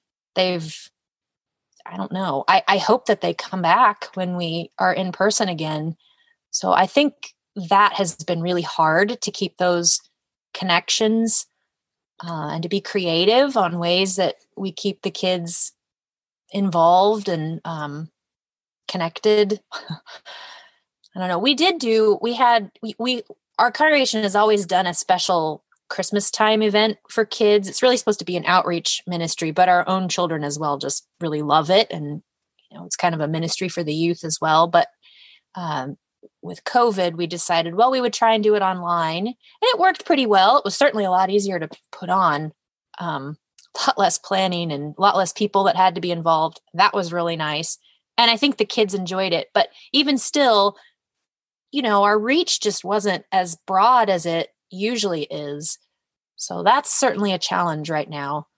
I don't know. I hope that they come back when we are in person again. So I think that has been really hard to keep those connections and to be creative on ways that we keep the kids involved and connected. I don't know. Our congregation has always done a special Christmas time event for kids. It's really supposed to be an outreach ministry, but our own children as well just really love it. And, it's kind of a ministry for the youth as well. But with COVID, we decided, we would try and do it online, and it worked pretty well. It was certainly a lot easier to put on, a lot less planning and a lot less people that had to be involved. That was really nice. And I think the kids enjoyed it, but even still, our reach just wasn't as broad as it usually is. So that's certainly a challenge right now.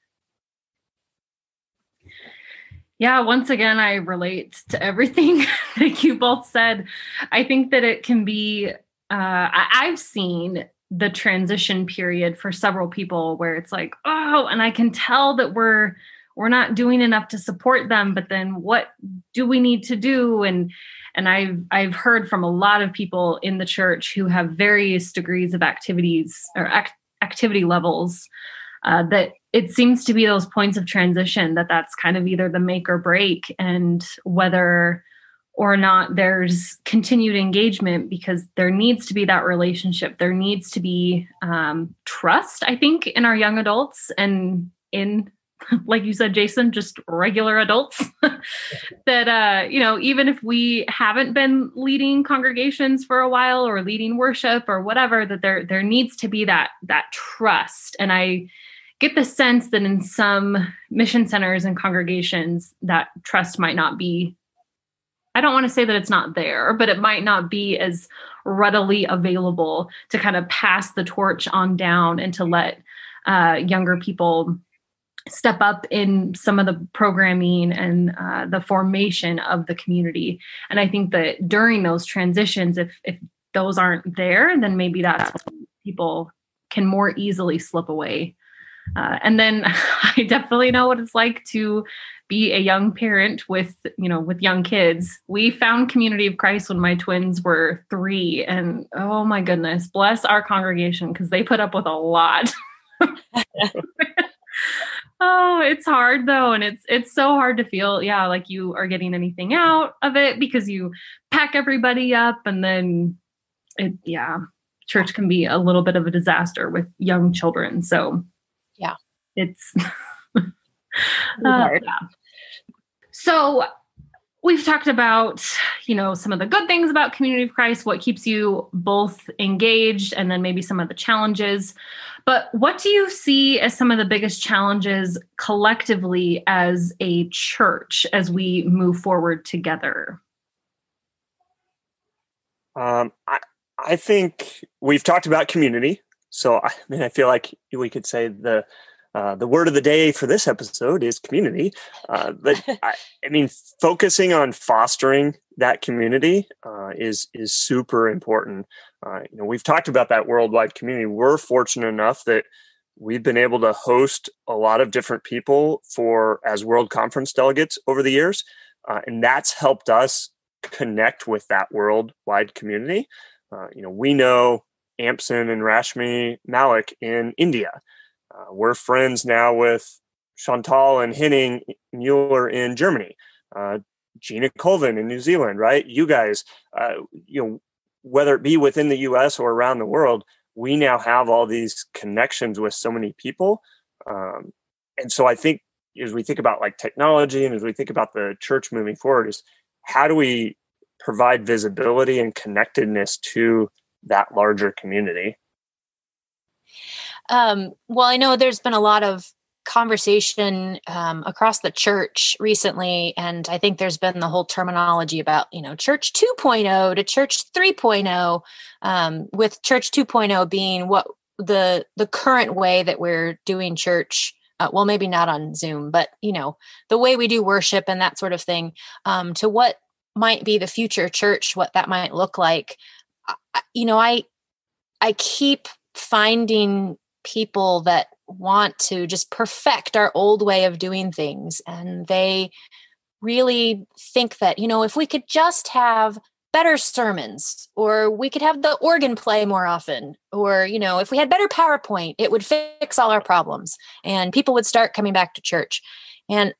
Yeah, once again, I relate to everything that you both said. I think that it can be, I've seen the transition period for several people where it's like, oh, and I can tell that we're not doing enough to support them, but then what do we need to do? And I've heard from a lot of people in the church who have various degrees of activities or activity levels, that it seems to be those points of transition that's kind of either the make or break, and whether or not there's continued engagement, because there needs to be that relationship. There needs to be trust, I think, in our young adults and in, like you said, Jason, just regular adults that, even if we haven't been leading congregations for a while or leading worship or whatever, that there needs to be that trust. And I get the sense that in some mission centers and congregations, that trust might not be, I don't want to say that it's not there, but it might not be as readily available to kind of pass the torch on down and to let younger people step up in some of the programming and the formation of the community. And I think that during those transitions, if those aren't there, then maybe that's when people can more easily slip away. And then I definitely know what it's like to be a young parent with young kids. We found Community of Christ when my twins were 3, and oh my goodness, bless our congregation, because they put up with a lot. Oh, it's hard though. And it's so hard to feel, like you are getting anything out of it, because you pack everybody up, and then church can be a little bit of a disaster with young children. So it's hard. So we've talked about, some of the good things about Community of Christ, what keeps you both engaged, and then maybe some of the challenges. But what do you see as some of the biggest challenges collectively as a church as we move forward together? I think we've talked about community. So I feel like we could say the word of the day for this episode is community. But focusing on fostering that community is super important. We've talked about that worldwide community. We're fortunate enough that we've been able to host a lot of different people as World Conference delegates over the years. And that's helped us connect with that worldwide community. We know Ampson and Rashmi Malik in India. We're friends now with Chantal and Henning Mueller in Germany, Gina Colvin in New Zealand, right? You guys, whether it be within the US or around the world, we now have all these connections with so many people. And so I think as we think about like technology and as we think about the church moving forward, is how do we provide visibility and connectedness to that larger community? Well, I know there's been a lot of conversation across the church recently, and I think there's been the whole terminology about, church 2.0 to church 3.0, with church 2.0 being what the current way that we're doing church. Well, maybe not on Zoom, but, the way we do worship and that sort of thing, to what might be the future church, what that might look like. I keep finding people that want to just perfect our old way of doing things. And they really think that, if we could just have better sermons, or we could have the organ play more often, or, if we had better PowerPoint, it would fix all our problems and people would start coming back to church. And,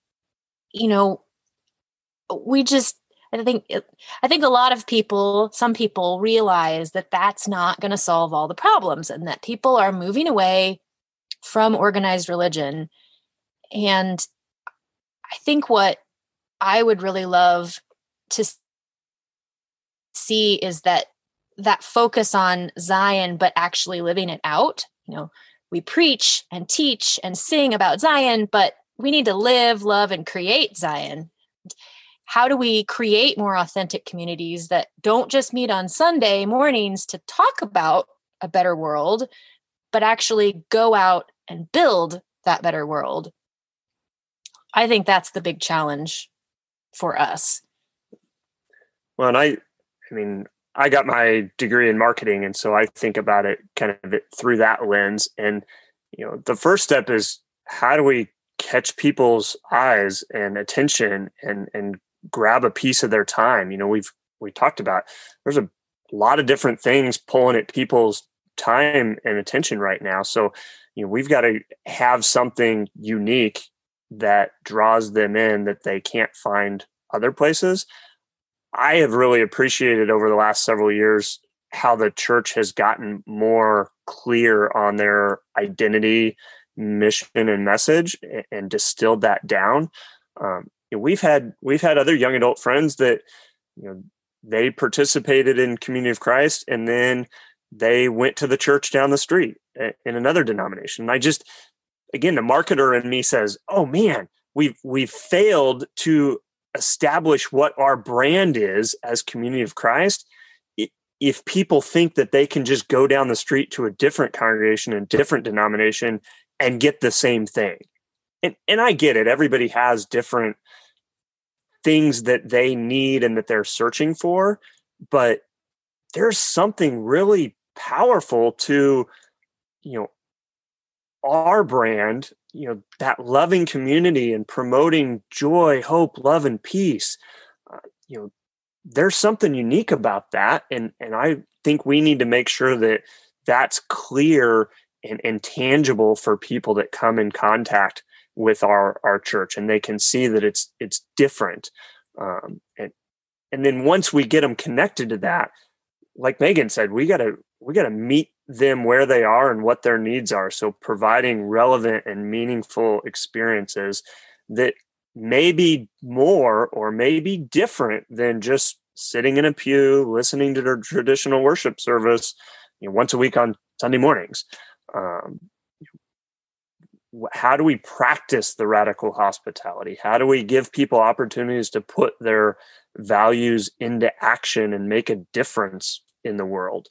I think a lot of people, some people realize that that's not going to solve all the problems, and that people are moving away from organized religion. And I think what I would really love to see is that focus on Zion, but actually living it out. We preach and teach and sing about Zion, but we need to live, love, and create Zion. How do we create more authentic communities that don't just meet on Sunday mornings to talk about a better world, but actually go out and build that better world? I think that's the big challenge for us. Well, and I got my degree in marketing, and so I think about it kind of through that lens. And the first step is, how do we catch people's eyes and attention and grab a piece of their time? We talked about, there's a lot of different things pulling at people's time and attention right now. So, we've got to have something unique that draws them in that they can't find other places. I have really appreciated over the last several years how the church has gotten more clear on their identity, mission, and message, and distilled that down. We've had other young adult friends that they participated in Community of Christ, and then they went to the church down the street in another denomination. And again, the marketer in me says, "Oh man, we've failed to establish what our brand is as Community of Christ. If people think that they can just go down the street to a different congregation and different denomination and get the same thing." And I get it. Everybody has different things that they need and that they're searching for, but there's something really powerful to, our brand, that loving community and promoting joy, hope, love, and peace. There's something unique about that. And I think we need to make sure that that's clear and tangible for people that come in contact with our church, and they can see that it's different. And then once we get them connected to that, like Megan said, we gotta meet them where they are and what their needs are. So providing relevant and meaningful experiences that may be more or may be different than just sitting in a pew, listening to their traditional worship service, once a week on Sunday mornings. How do we practice the radical hospitality? How do we give people opportunities to put their values into action and make a difference in the world?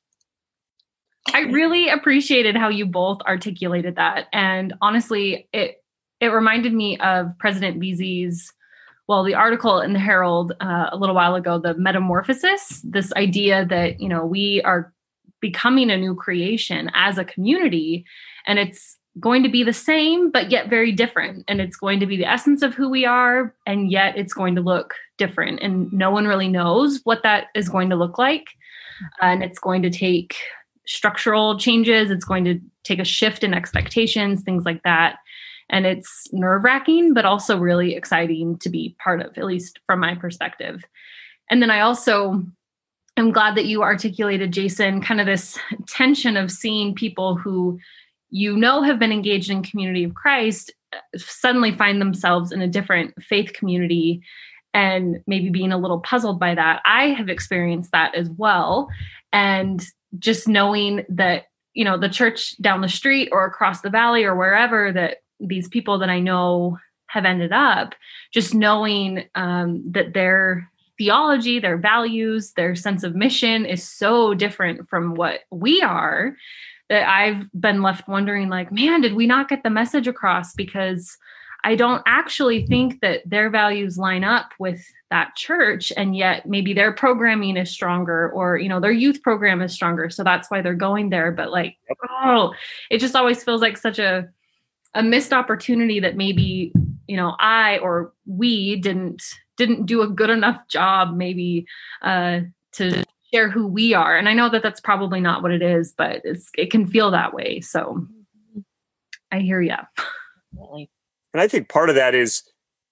I really appreciated how you both articulated that. And honestly, it reminded me of President Veazey's, the article in the Herald a little while ago, the metamorphosis, this idea that, we are becoming a new creation as a community, and it's going to be the same, but yet very different. And it's going to be the essence of who we are, and yet it's going to look different. And no one really knows what that is going to look like. And it's going to take structural changes. It's going to take a shift in expectations, things like that. And it's nerve-wracking, but also really exciting to be part of, at least from my perspective. And then I also am glad that you articulated, Jason, kind of this tension of seeing people who have been engaged in Community of Christ suddenly find themselves in a different faith community and maybe being a little puzzled by that. I have experienced that as well. And just knowing that, the church down the street or across the valley or wherever that these people that I know have ended up, just knowing that their theology, their values, their sense of mission is so different from what we are, that I've been left wondering, like, man, did we not get the message across? Because I don't actually think that their values line up with that church. And yet maybe their programming is stronger, or, their youth program is stronger. So that's why they're going there. But it just always feels like such a missed opportunity that maybe, I or we didn't do a good enough job maybe to share who we are. And I know that that's probably not what it is, but it can feel that way. So I hear you. And I think part of that is,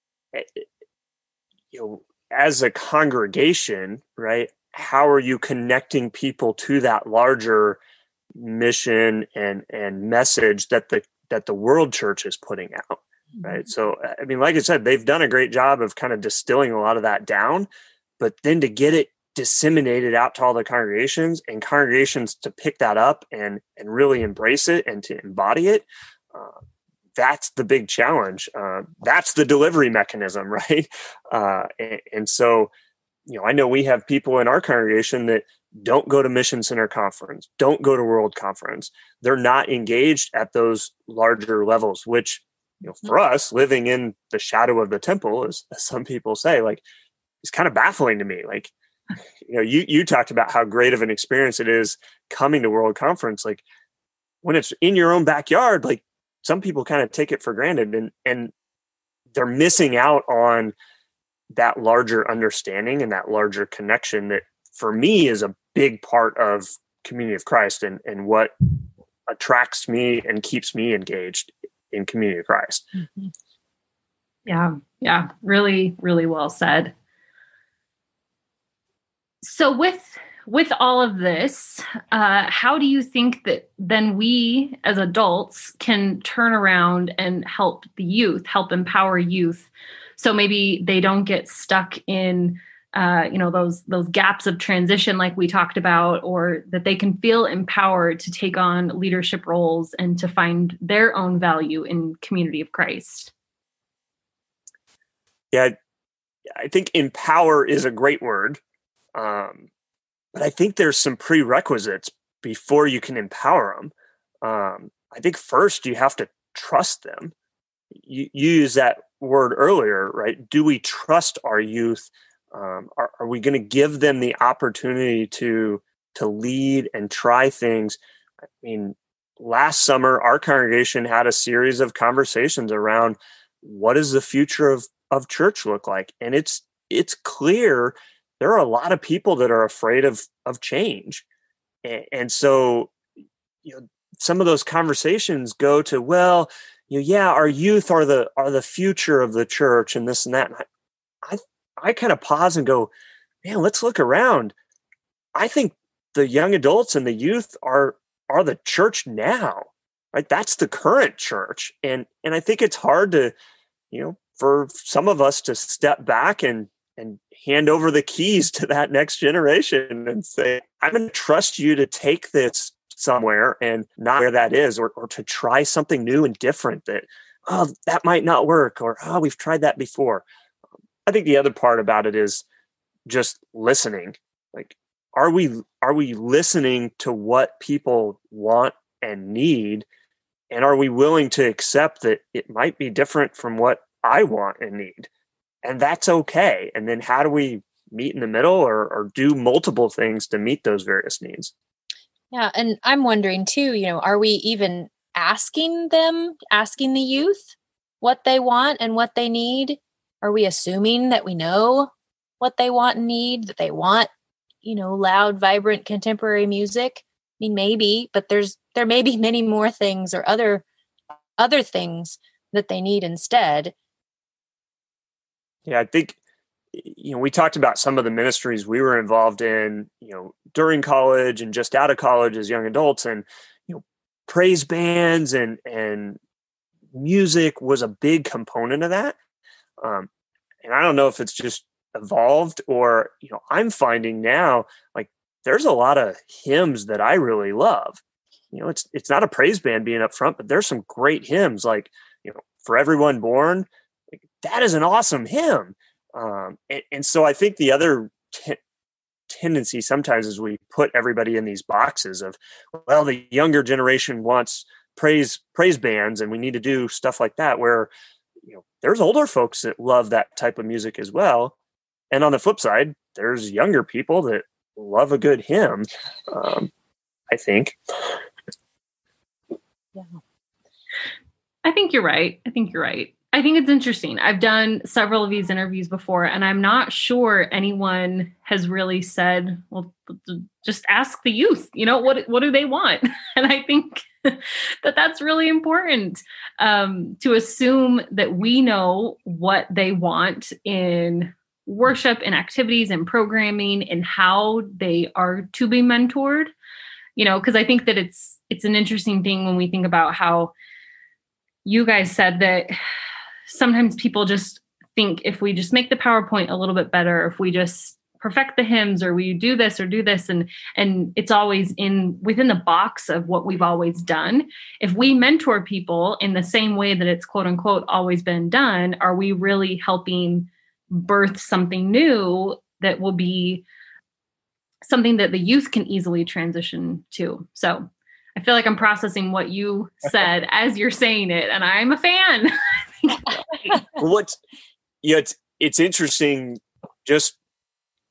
as a congregation, right? How are you connecting people to that larger mission and message that the world church is putting out, right? So, I mean, like I said, they've done a great job of kind of distilling a lot of that down, but then to get it disseminated out to all the congregations, and congregations to pick that up and really embrace it and to embody it, that's the big challenge. That's the delivery mechanism, right? And so, I know we have people in our congregation that don't go to Mission Center Conference, don't go to World Conference. They're not engaged at those larger levels, which, for us, living in the shadow of the temple, as some people say, like, it's kind of baffling to me. Like, you talked about how great of an experience it is coming to World Conference. Like when it's in your own backyard, like some people kind of take it for granted and they're missing out on that larger understanding and that larger connection that for me is a big part of Community of Christ and what attracts me and keeps me engaged in Community of Christ. Mm-hmm. Yeah. Really, really well said. So with all of this, how do you think that then we as adults can turn around and help the youth, help empower youth, so maybe they don't get stuck in those gaps of transition like we talked about, or that they can feel empowered to take on leadership roles and to find their own value in Community of Christ? Yeah, I think empower is a great word. But I think there's some prerequisites before you can empower them. I think first you have to trust them. You used that word earlier, right? Do we trust our youth? Are we going to give them the opportunity to lead and try things? I mean, last summer, our congregation had a series of conversations around what does the future of church look like? And it's clear there are a lot of people that are afraid of change. And so, some of those conversations go to, well, our youth are the future of the church and this and that. And I kind of pause and go, man, let's look around. I think the young adults and the youth are the church now, right? That's the current church. And I think it's hard to, for some of us to step back and hand over the keys to that next generation and say, I'm going to trust you to take this somewhere and not where that is, or to try something new and different that might not work, or, we've tried that before. I think the other part about it is just listening. Like, are we listening to what people want and need? And are we willing to accept that it might be different from what I want and need? And that's okay. And then how do we meet in the middle or do multiple things to meet those various needs? Yeah. And I'm wondering too, are we even asking the youth what they want and what they need? Are we assuming that we know what they want and need, that they want, loud, vibrant, contemporary music? I mean, maybe, but there may be many more things or other things that they need instead. Yeah, I think, we talked about some of the ministries we were involved in, during college and just out of college as young adults, and, praise bands and music was a big component of that. And I don't know if it's just evolved or, I'm finding now, like, there's a lot of hymns that I really love. It's not a praise band being up front, but there's some great hymns like, For Everyone Born. That is an awesome hymn. And so I think the other tendency sometimes is we put everybody in these boxes of, well, the younger generation wants praise bands and we need to do stuff like that, where, there's older folks that love that type of music as well. And on the flip side, there's younger people that love a good hymn, I think. Yeah. I think you're right. I think it's interesting. I've done several of these interviews before, and I'm not sure anyone has really said, well, just ask the youth, what do they want? And I think that's really important, to assume that we know what they want in worship and activities and programming and how they are to be mentored, because I think that it's an interesting thing when we think about how you guys said that sometimes people just think if we just make the PowerPoint a little bit better, if we just perfect the hymns, or we do this or do this, and it's always within the box of what we've always done. If we mentor people in the same way that it's quote unquote always been done, are we really helping birth something new that will be something that the youth can easily transition to? So I feel like I'm processing what you said as you're saying it, and I'm a fan. Well, it's interesting. Just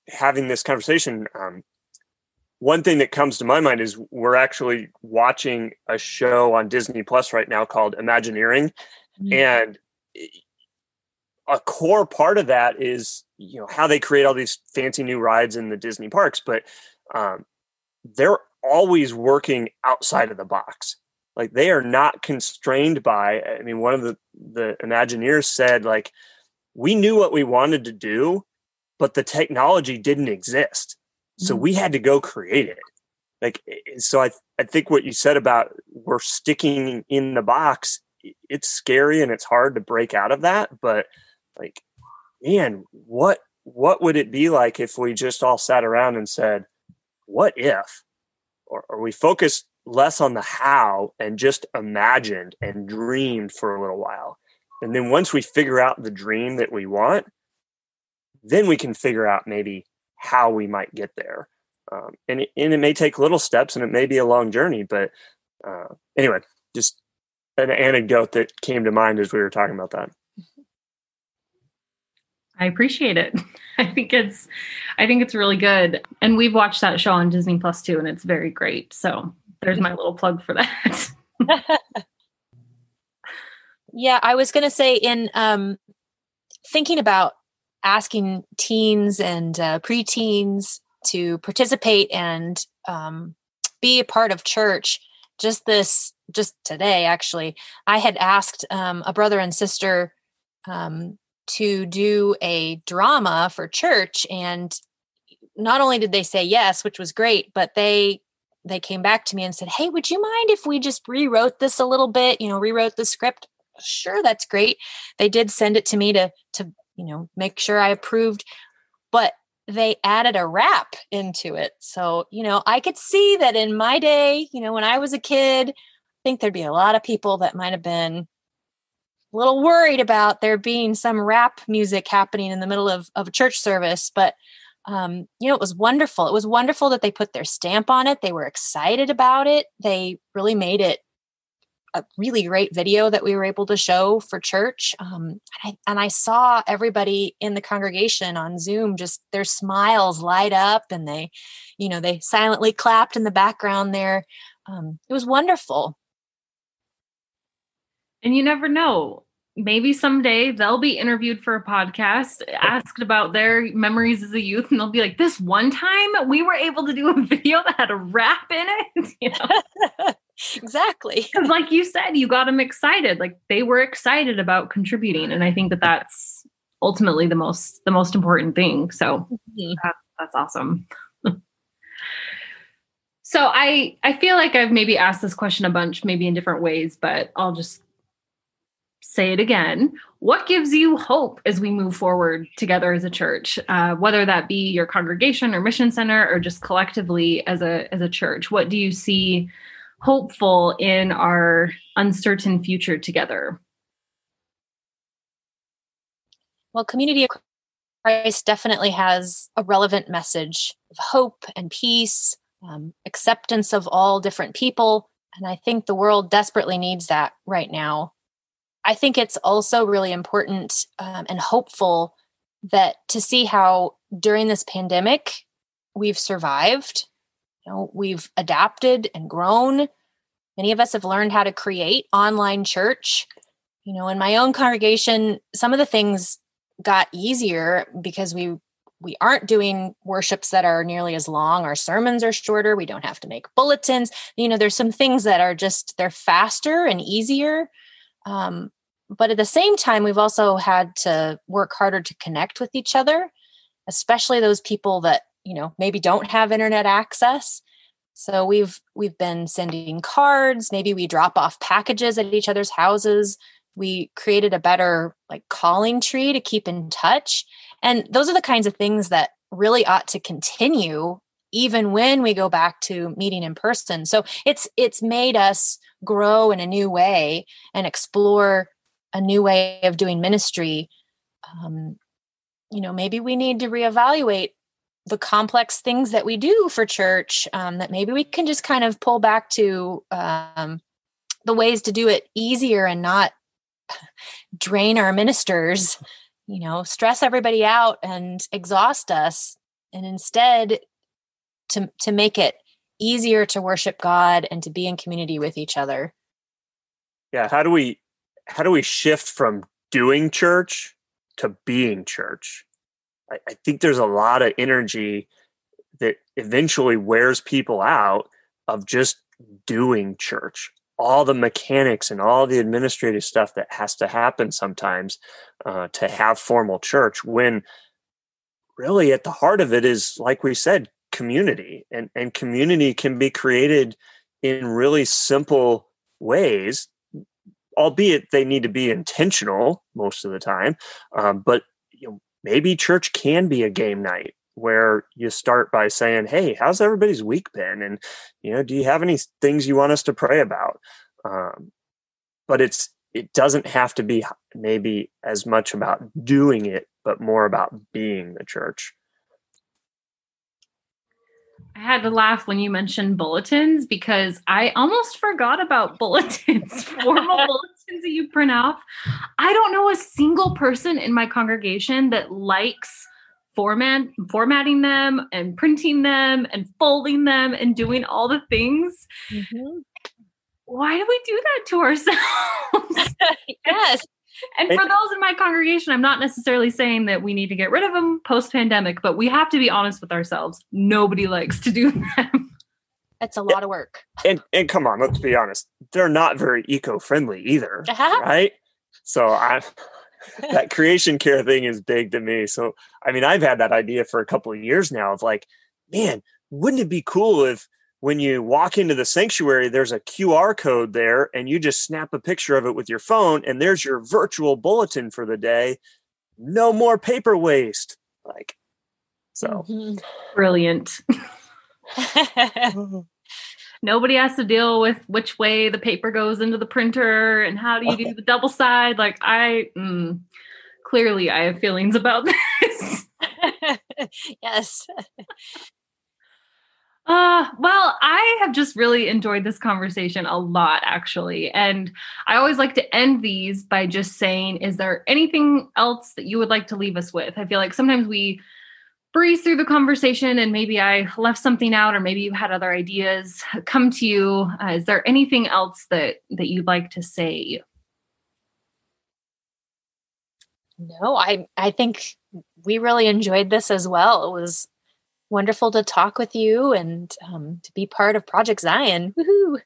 having this conversation, one thing that comes to my mind is we're actually watching a show on Disney Plus right now called Imagineering. Mm-hmm. And a core part of that is, how they create all these fancy new rides in the Disney parks, but they're always working outside of the box. Like, they are not constrained by, one of the Imagineers said, like, we knew what we wanted to do, but the technology didn't exist. So we had to go create it. Like, so I think what you said about we're sticking in the box, it's scary and it's hard to break out of that. But like, man, what would it be like if we just all sat around and said, what if, or we focused less on the how and just imagined and dreamed for a little while. And then once we figure out the dream that we want, then we can figure out maybe how we might get there. And it may take little steps and it may be a long journey, but anyway, just an anecdote that came to mind as we were talking about that. I appreciate it. I think it's really good. And we've watched that show on Disney Plus too, and it's very great. So there's my little plug for that. Yeah, I was going to say in thinking about asking teens and preteens to participate and be a part of church. Just today, actually, I had asked a brother and sister to do a drama for church. And not only did they say yes, which was great, but they came back to me and said, hey, would you mind if we just rewrote this a little bit, rewrote the script? Sure, that's great. They did send it to me to make sure I approved, but they added a rap into it. So, I could see that in my day, when I was a kid, I think there'd be a lot of people that might have been a little worried about there being some rap music happening in the middle of a church service. But, it was wonderful. It was wonderful that they put their stamp on it. They were excited about it. They really made it a really great video that we were able to show for church. And I saw everybody in the congregation on Zoom, just their smiles light up, and they silently clapped in the background there. It was wonderful. And you never know, maybe someday they'll be interviewed for a podcast, asked about their memories as a youth, and they'll be like, this one time we were able to do a video that had a rap in it. Exactly. Because like you said, you got them excited. Like, they were excited about contributing. And I think that that's ultimately the most important thing. So that's awesome. So I feel like I've maybe asked this question a bunch, maybe in different ways, but I'll just say it again. What gives you hope as we move forward together as a church, whether that be your congregation or mission center or just collectively as a church? What do you see hopeful in our uncertain future together? Well, Community of Christ definitely has a relevant message of hope and peace, acceptance of all different people. And I think the world desperately needs that right now. I think it's also really important and hopeful that to see how during this pandemic we've survived. We've adapted and grown. Many of us have learned how to create online church. In my own congregation, some of the things got easier because we aren't doing worships that are nearly as long. Our sermons are shorter. We don't have to make bulletins. There's some things that are they're faster and easier. But at the same time, we've also had to work harder to connect with each other, especially those people that maybe don't have internet access. So we've been sending cards. Maybe we drop off packages at each other's houses. We created a better calling tree to keep in touch. And those are the kinds of things that really ought to continue even when we go back to meeting in person. So it's made us grow in a new way and explore a new way of doing ministry. Maybe we need to reevaluate the complex things that we do for church, that maybe we can just kind of pull back to the ways to do it easier and not drain our ministers, stress everybody out and exhaust us. instead to make it easier to worship God and to be in community with each other. Yeah. How do we shift from doing church to being church? I think there's a lot of energy that eventually wears people out of just doing church, all the mechanics and all the administrative stuff that has to happen sometimes to have formal church, when really at the heart of it is, like we said, community. And community can be created in really simple ways, albeit they need to be intentional most of the time. But maybe church can be a game night where you start by saying, hey, how's everybody's week been? And, do you have any things you want us to pray about? But it doesn't have to be maybe as much about doing it, but more about being the church. I had to laugh when you mentioned bulletins, because I almost forgot about bulletins, formal bulletins that you print off. I don't know a single person in my congregation that likes formatting them and printing them and folding them and doing all the things. Mm-hmm. Why do we do that to ourselves? Yes. And for those in my congregation, I'm not necessarily saying that we need to get rid of them post-pandemic, but we have to be honest with ourselves. Nobody likes to do them. It's a lot of work. And come on, let's be honest. They're not very eco-friendly either, right? So that creation care thing is big to me. So, I've had that idea for a couple of years now of like, man, wouldn't it be cool if when you walk into the sanctuary, there's a QR code there and you just snap a picture of it with your phone and there's your virtual bulletin for the day. No more paper waste. Brilliant. Nobody has to deal with which way the paper goes into the printer and how do you do the double side. Clearly I have feelings about this. Yes. Well, I have just really enjoyed this conversation a lot, actually. And I always like to end these by just saying, is there anything else that you would like to leave us with? I feel like sometimes we breeze through the conversation and maybe I left something out, or maybe you had other ideas come to you. Is there anything else that you'd like to say? No, I think we really enjoyed this as well. It was wonderful to talk with you and to be part of Project Zion. Woohoo!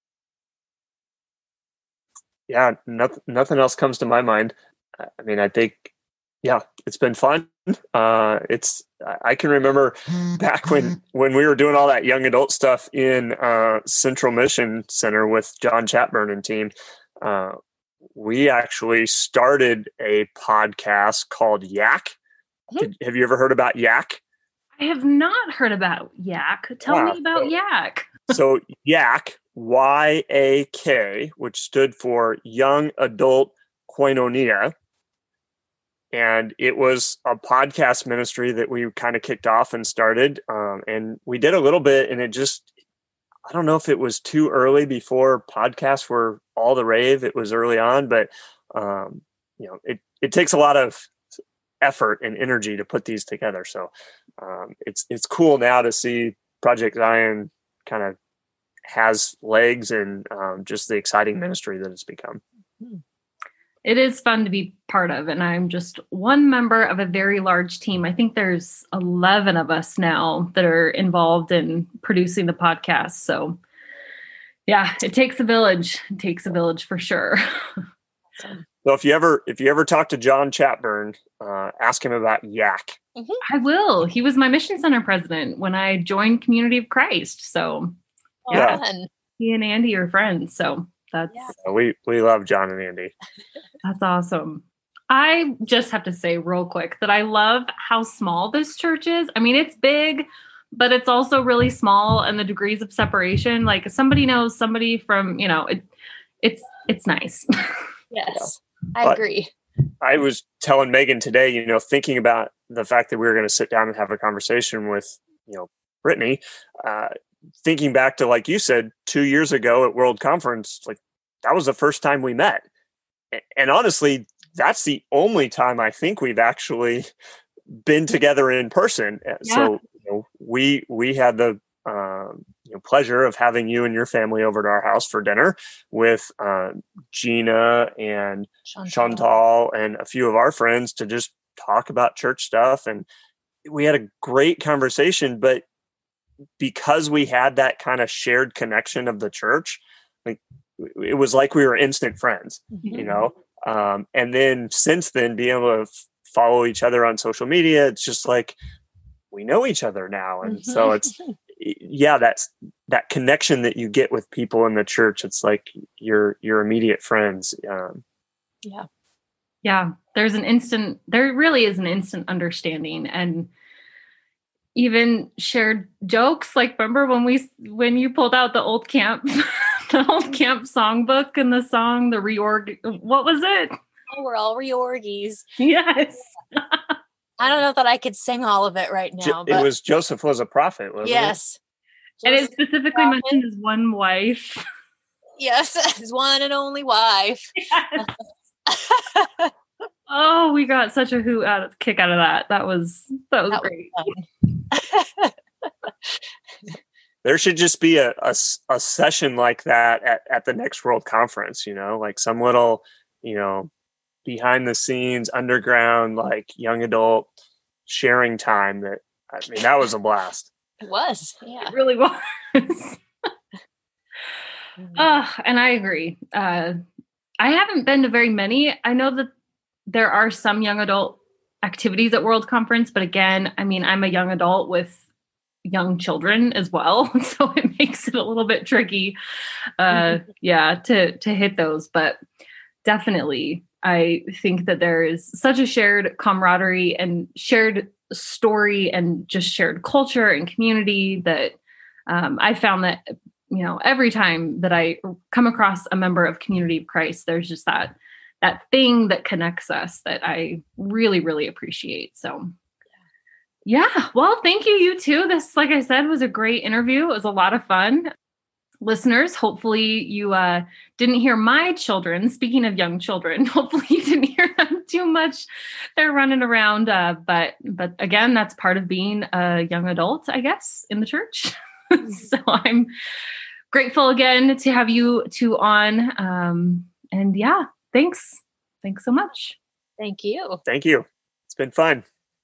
Yeah, nothing else comes to my mind. I think, it's been fun. I can remember back when we were doing all that young adult stuff in Central Mission Center with John Chatburn and team. We actually started a podcast called Yak. Have you ever heard about Yak? I have not heard about Yak. Tell me about Yak. So Yak, YAK, which stood for Young Adult Koinonia. And it was a podcast ministry that we kind of kicked off and started. And we did a little bit, and I don't know if it was too early before podcasts were all the rave. It was early on, but it takes a lot of effort and energy to put these together. So it's cool now to see Project Zion kind of has legs and just the exciting ministry that it's become. It is fun to be part of, and I'm just one member of a very large team. I think there's 11 of us now that are involved in producing the podcast. So yeah, it takes a village. It takes a village for sure. So if you ever talk to John Chatburn, ask him about Yak. Mm-hmm. I will. He was my mission center president when I joined Community of Christ. So he and Andy are friends. So that's we love John and Andy. That's awesome. I just have to say real quick that I love how small this church is. It's big, but it's also really small, and the degrees of separation, like if somebody knows somebody from, it's nice. Yes, I agree. I was telling Megan today, thinking about the fact that we were going to sit down and have a conversation with, Brittany, thinking back to, like you said, 2 years ago at World Conference, like that was the first time we met. And honestly, that's the only time I think we've actually been together in person. So we had the pleasure of having you and your family over to our house for dinner with Gina and Chantal and a few of our friends to just talk about church stuff. And we had a great conversation, but because we had that kind of shared connection of the church, like it was like we were instant friends, and then since then being able to follow each other on social media, it's just like we know each other now. And so it's that's that connection that you get with people in the church. It's like your immediate friends. There really is an instant understanding, and even shared jokes. Like, remember when you pulled out the old camp songbook and the song, the reorg, what was it? Oh, we're all reorgies. Yes. I don't know that I could sing all of it right now. It was Joseph was a prophet, wasn't it? Yes. And it specifically mentioned his one wife. Yes, his one and only wife. Yes. Oh, we got such a kick out of that. That was great. There should just be a session like that at the next World Conference, like some little, behind the scenes, underground, like young adult sharing time that was a blast. It was. Yeah. It really was. And I agree. I haven't been to very many. I know that there are some young adult activities at World Conference, but again, I mean, I'm a young adult with young children as well. So it makes it a little bit tricky, to hit those. But definitely, I think that there is such a shared camaraderie and shared story and just shared culture and community that I found that, every time that I come across a member of Community of Christ, there's just that thing that connects us that I really, really appreciate. So yeah, well, thank you, you too. This, like I said, was a great interview. It was a lot of fun. Listeners, hopefully you didn't hear my children. Speaking of young children, hopefully you didn't hear them too much. They're running around. But again, that's part of being a young adult, I guess, in the church. So I'm grateful again to have you two on. And yeah, thanks. Thanks so much. Thank you. Thank you. It's been fun.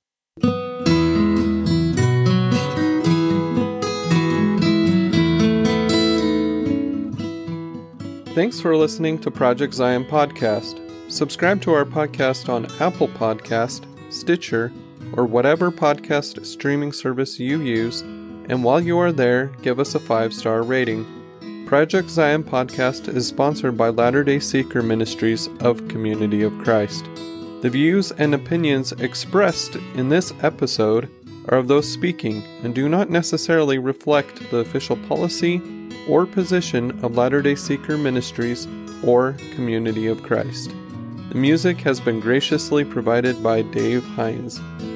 Thanks for listening to Project Zion Podcast. Subscribe to our podcast on Apple Podcast, Stitcher, or whatever podcast streaming service you use, and while you are there, give us a 5-star rating. Project Zion Podcast is sponsored by Latter-day Seeker Ministries of Community of Christ. The views and opinions expressed in this episode are of those speaking and do not necessarily reflect the official policy or position of Latter-day Seeker Ministries or Community of Christ. The music has been graciously provided by Dave Hines.